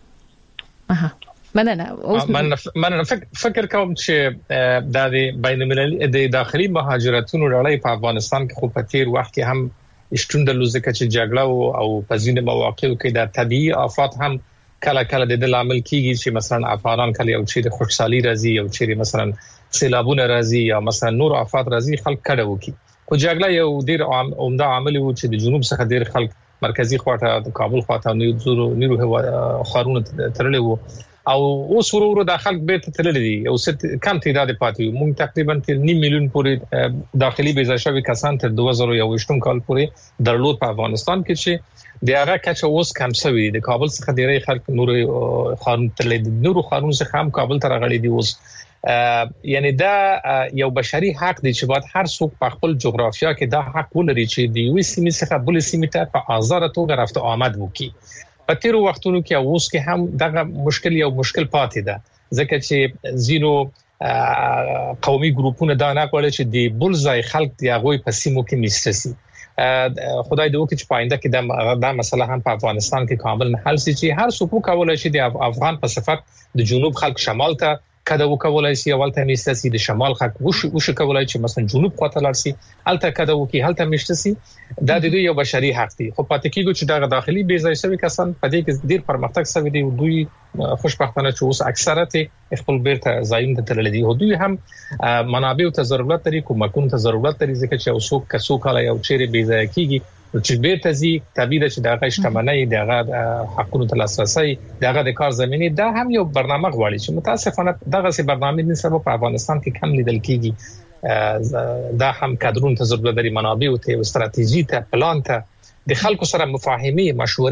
کوي. مننه. فکر کوم چې د بینالمللي د داخلي مهاجرتونو لړۍ په افغانستان کې خو په تیر وخت کې هم شتون درلود ځکه چې جګړه او په ځینې مواقعو کې د طبيعي آفات هم کله د دې عامل کیږي چې مثلا افغانان کله یو چې د خوشحالي راځي او چې مثلا سیلابونه راځي یا مثلا نور آفات راځي خلک کډه وکي. خو جګړه یو ډیر عمده عامل و چې د جنوب څخه ډیر خلک مرکزی خواته د کابل خواته نیرو خارونه ترلې وو او اوس ورو د خلک به تللی دي او کم تعداد پاتې مونږ تقریبا 9 میلیون پورې داخلي بيزاشوي کسان تر 2021 کال پورې درلود په افغانستان کې چې د هغه کچه اوس کم شوی. د کابل څخه ډیری خلک نور خارون تللی دي، نور خارون څخه هم کابل ته راغلي دي. اوس یعنی دا یو بشري حق دی چې باید هر څوک په خپل جغرافیا کې دا حق ولري چې د یو سیمې څخه بل سیمې ته په آزاد توګه رفت آمد وکړي. په تیر وختونو کې اوس کې هم دغه مشکل پاتې ده ځکه چې زینو قومي ګروپونه دا نه کوي چې د بل ځای خلک دی هغه په سیمو کې مستسي. خدای دې وکړي چې پاینده کې دا مسله هم په افغانستان کې کامل حل شي چې هر څوک کولای شي د افغان په صفت د جنوب خلک شمال ته کده وکولای شي اولته مستسي د شمال خلک وش کولای شي مثلا جنوب خواته لاړ شي الته کده وکي هلته مستسي. دا د یو بشري حق دی. خو پاتې کېږي چې دا داخلي بيځای شوی کسان په دې کې ډیر پرمختګ شوی دی. دوی خوشبختانه چې اوس اکثریت خپل بیرته ځایونه ته تللی دي. دوی هم منابع ته ضرورت لري، کومکونو ته ضرورت لري ځکه چې اوسو کسو کله یو چیرې بيځای کېږي چې بیرته زی طبيعي چې دغه اجتماعي دغه حقونو ته لاسرسي دغه د کار زمينه دا هم یو برنامه غواړي چې متاسفانه دغه سي برنامه د سبب په افغانستان کې کم لیدل کیږي. دا هم کادرونو ته ضرورت لري، منابع ته، استراتیژي ته، پلان ته، د خلکو سره مفاهمه، مشورې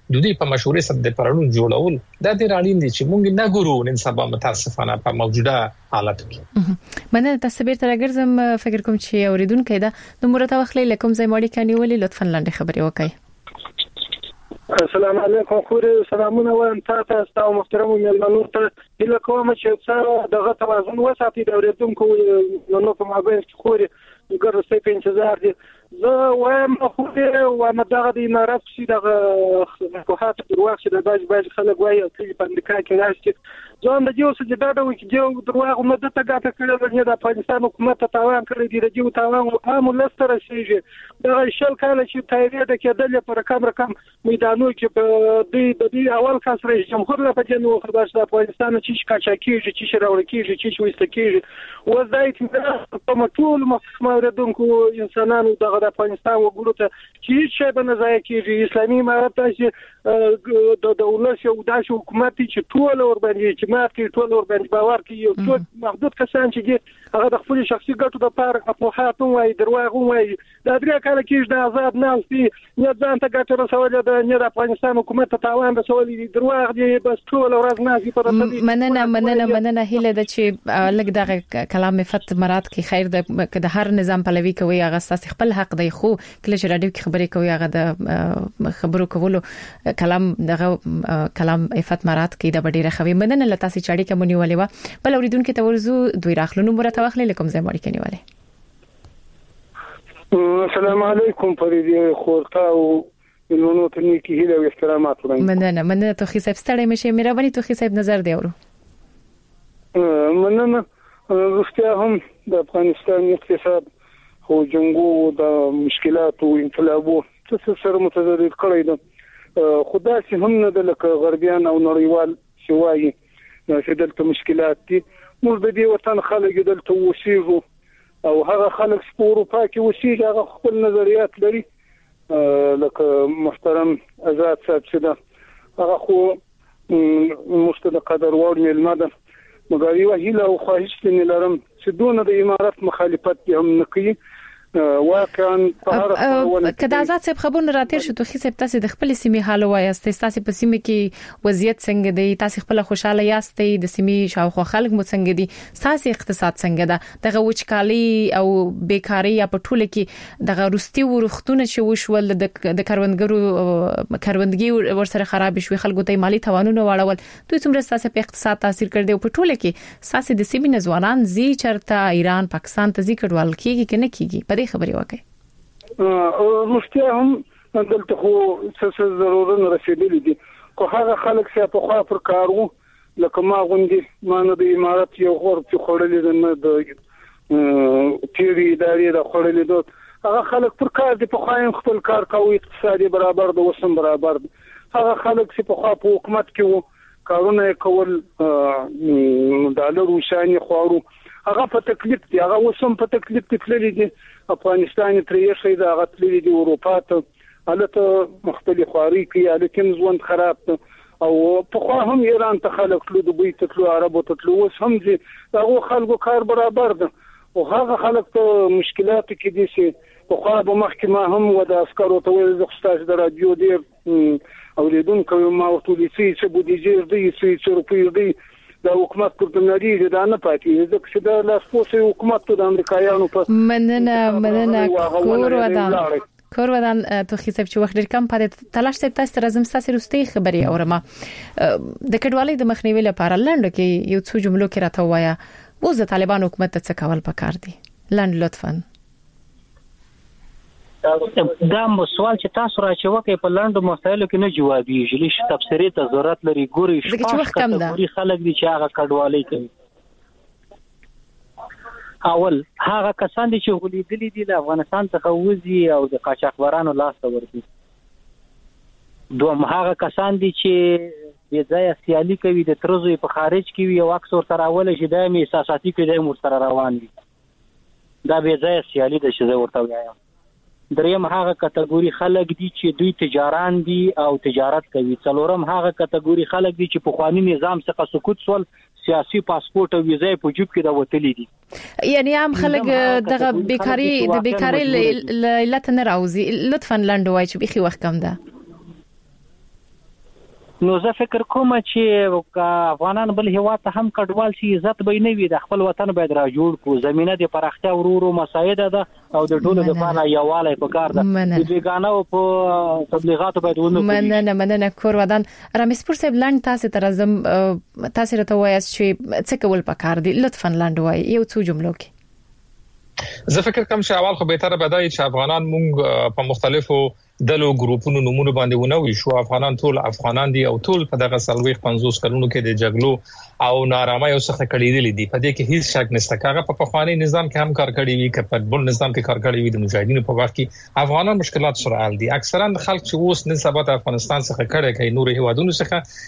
د دې په مشورې سره د پرانون جوړول دا ډېر اړین دي چې موږ نه ګورو نن سبا متاسفانه په موجوده حالت کې. مننه تاسو بیرته راګرځم. فکر کوم چې اوریدونکو دا د مرته وخت لکم ځای ماړي کني ولې لطفا لاندې خبري وکړئ. السلام علیکم خوري سلامونه وایم تاسو او محترم مېلمنو ته د کوم چې څاره دغه توازن وساتي د اوریدونکو نو په مابین کې خوري ګرځي په انتظار دي. زه وایم خوري و مدغه د امارات چې دغه حکومت دروغ چې د باج خلک وایي چې په امریکا کې راځي ځان د یو څه دا د یو دروغ مده ته ګټه کړې د افغانستان حکومت ته تاوان کړی دی د یو تاوان عام لستر شي دا شل کال چې تایید کېدل پر کم میدانو کې په د اول کس رئیس جمهور له پجنو خبر د افغانستان چې کاچا کیږي چې راوړل کیږي چې وست کیږي وځي په مټول مفهومونکو انسانانو د افغانستان وګړو ته چې شی به نه ځای کیږي اسلامي امارات چې د دولت یو داسې حکومت چې ټول ور باندې چې ماته ټول ور باندې باور کوي یو څو محدود کسان چې هغه د خپل شخصي ګټو لپاره افراحات وایي دروغ وایي دا درې کال کې د آزاد ناستي نه ځان ته ګټه رسول د افغانستان حکومت ته تاوان رسول دي دروغ دي بس ټول ورځ نازي پر مننه هله د چې لګ دغه کلام فت مراد کې خیر د هر نظام پلوي کوي هغه اساس خپل حق دی خو کله چې راډیو کې خبرې کوي هغه د خبرو کولو کلام دغه کلام افت مراد کې د ډیره خوي مننه لته سي چاړي کومنی ولې وا بل اوریدونکو ته ورزو دوی راخلونو مرته واخلې لکم زې مړی کني والے. السلام علیکم فريدي خورتا او ملونو ته نیکی هیله او احترامات وړاندې. مننه توخي صاحب ستړی مشه مهرباني توخي صاحب نظر دی اورو. مننه روسیا هم د افغانستان اقتصاد خو جنگو د مشکلات او انقلابو څه سره متضرر کړی ده خدا سي هم نه د لکه غربيان او نړیوال شوایي چې دلته مشکلات دي موږ د دې وطن خلک دلته وسیږو او هغه خلک په اروپا کې وسیږي هغه خپل نظریات لري لکه محترم آزاد صاحب چې دا هغه خو مستند قدر وړ ملما ده مګر یو هیله او خواهش نه لرم چې دونه د امارات مخالفت هم نه کوي واقعا کدا آزاد صاحب خبرونه راتیر شو توخي صاحب تاسو د خپل سیمې حال وایاست تاسو په سیمه کې وضعیت څنګه دی تاسو خپل خوشاله یاست د سیمې شاوخوا خلک مو څنګه دي تاسو اقتصاد څنګه ده دغه وچکالي او بیکاری یا په ټوله کې دغه روستي ورختونه چې وشول د کروندګي ورسره خراب شوي خلکو ته مالی توانونه واړول دوی څومره تاسو په اقتصاد تاثیر کړی او په ټوله کې تاسو د سیمې نزوانان زی چرته ایران پاکستان ته ذکر ول کیږي کنه کیږي په خبري وکړي مشته هم دلته خو څه ضرورت رسیدلې دي خو هغه خلک چې په خوا پر کارو لکه ما غوندي ما نه د امارات یو غور چې خړلې نه د تیری ادارې د خړلې دوه هغه خلک پر کار دي په خوا خپل کار کوي اقتصادي برابر د وسم برابر هغه خلک چې په خوا په حکومت کې کارونه کول ډالر وشاني خورو هغه په تکلیف دي هغه وسم په تکلیف کې تللی دي افغانستان ترې شي دا غتللی دي اروپا ته الته مختلف خواري کوي لیکن ژوند خراب او په خو هم ایران ته خلک تلو دوی ته تلو عربو ته تلو وس هم دي هغه خلکو کار برابر ده او هغه خلک ته مشکلات کې دي چې په خو به محکمه هم و د عسکرو ته ویل د خصاص د رادیو دی او لیدونکو ما ورته چې بودیجه دی چې روپی دی د حکومت کوردنري دا نه پاتې ځکه چې د لاسپوڅي حکومت د امریکایانو په مننه کور ودان توخي صاحب چې وخت ډیر کم پاتې تلاش ته تاسو راځم تاسو روستي خبري اورما د کډوالۍ د مخنیوي لپاره لاندې کې یو څو جملو کې راته وایا اوس د طالبان حکومت ته څه کول پکار دي لاند لطفا دا سوال چې تاسو راچوکې په لاندو مسایلو کې نه جوابیږي لږ تفسیري ته ضرورت لري ګوري شپږ خلک دي چې هغه کډوالۍ کوي اول هغه کسان دي چې غلیدلي دي د افغانستان څخه وځي او د قاچاقبرانو لاس ته ورځي دوم هغه کسان دي چې د ځای سیالي کوي د ترزوی په خارج کې وي او اکثر تر اوله چې د احساساتي کې د مستر روان دي دا به ځای سیالي د شزه ورته وایم دریم هغه کټګوري خلک دي چې دوی تجاران دي او تجارت کوي څلورم هغه کټګوري خلک دي چې په قانوني نظام څخه سقوط سول سیاسي پاسپورت او ویزه په جوب کې دا وتلې دي یعنی عام خلک دغه بیکاری علت نه راوځي لطفا لاندوي چې بيخي وخت کم ده نو زه فکر کوم چې افغانان بل هیواد ته هم کډوال شي عزت به نه وي د خپل وطن باید را جوړ کو زمينه د پرختیا ورورو مساعده ده او د ټولو لپاره یووالی پکار ده د بیگانه او په تبلیغاتو باید ونه مننه کور ودان رمیسپور صاحب لاند تاسو تر زم تاسو راته وایي چې څه کول پکار دي لطفا لاند وایي یو څو جملو کې زه فکر کوم چې اول خو به تر بدای چې افغانان مونږ په مختلفو دلو ګروپونو نمونه باندې ونوي شو افغانان ټول افغانان دي او ټول په دغه 50 کلونو کې د جګړو او نارامۍ او څخه کړي دي په دې کې هیڅ شک نشته کاغه په پخوانی نظام کې هم کار کړی وي که په بل نظام کې کار کړی وي د مجاهدینو په وخت کې افغانان مشکلات سره حل دي اکثرا خلک چې اوس نسبت افغانستان څخه کړي کوي نور هیوادونو څخه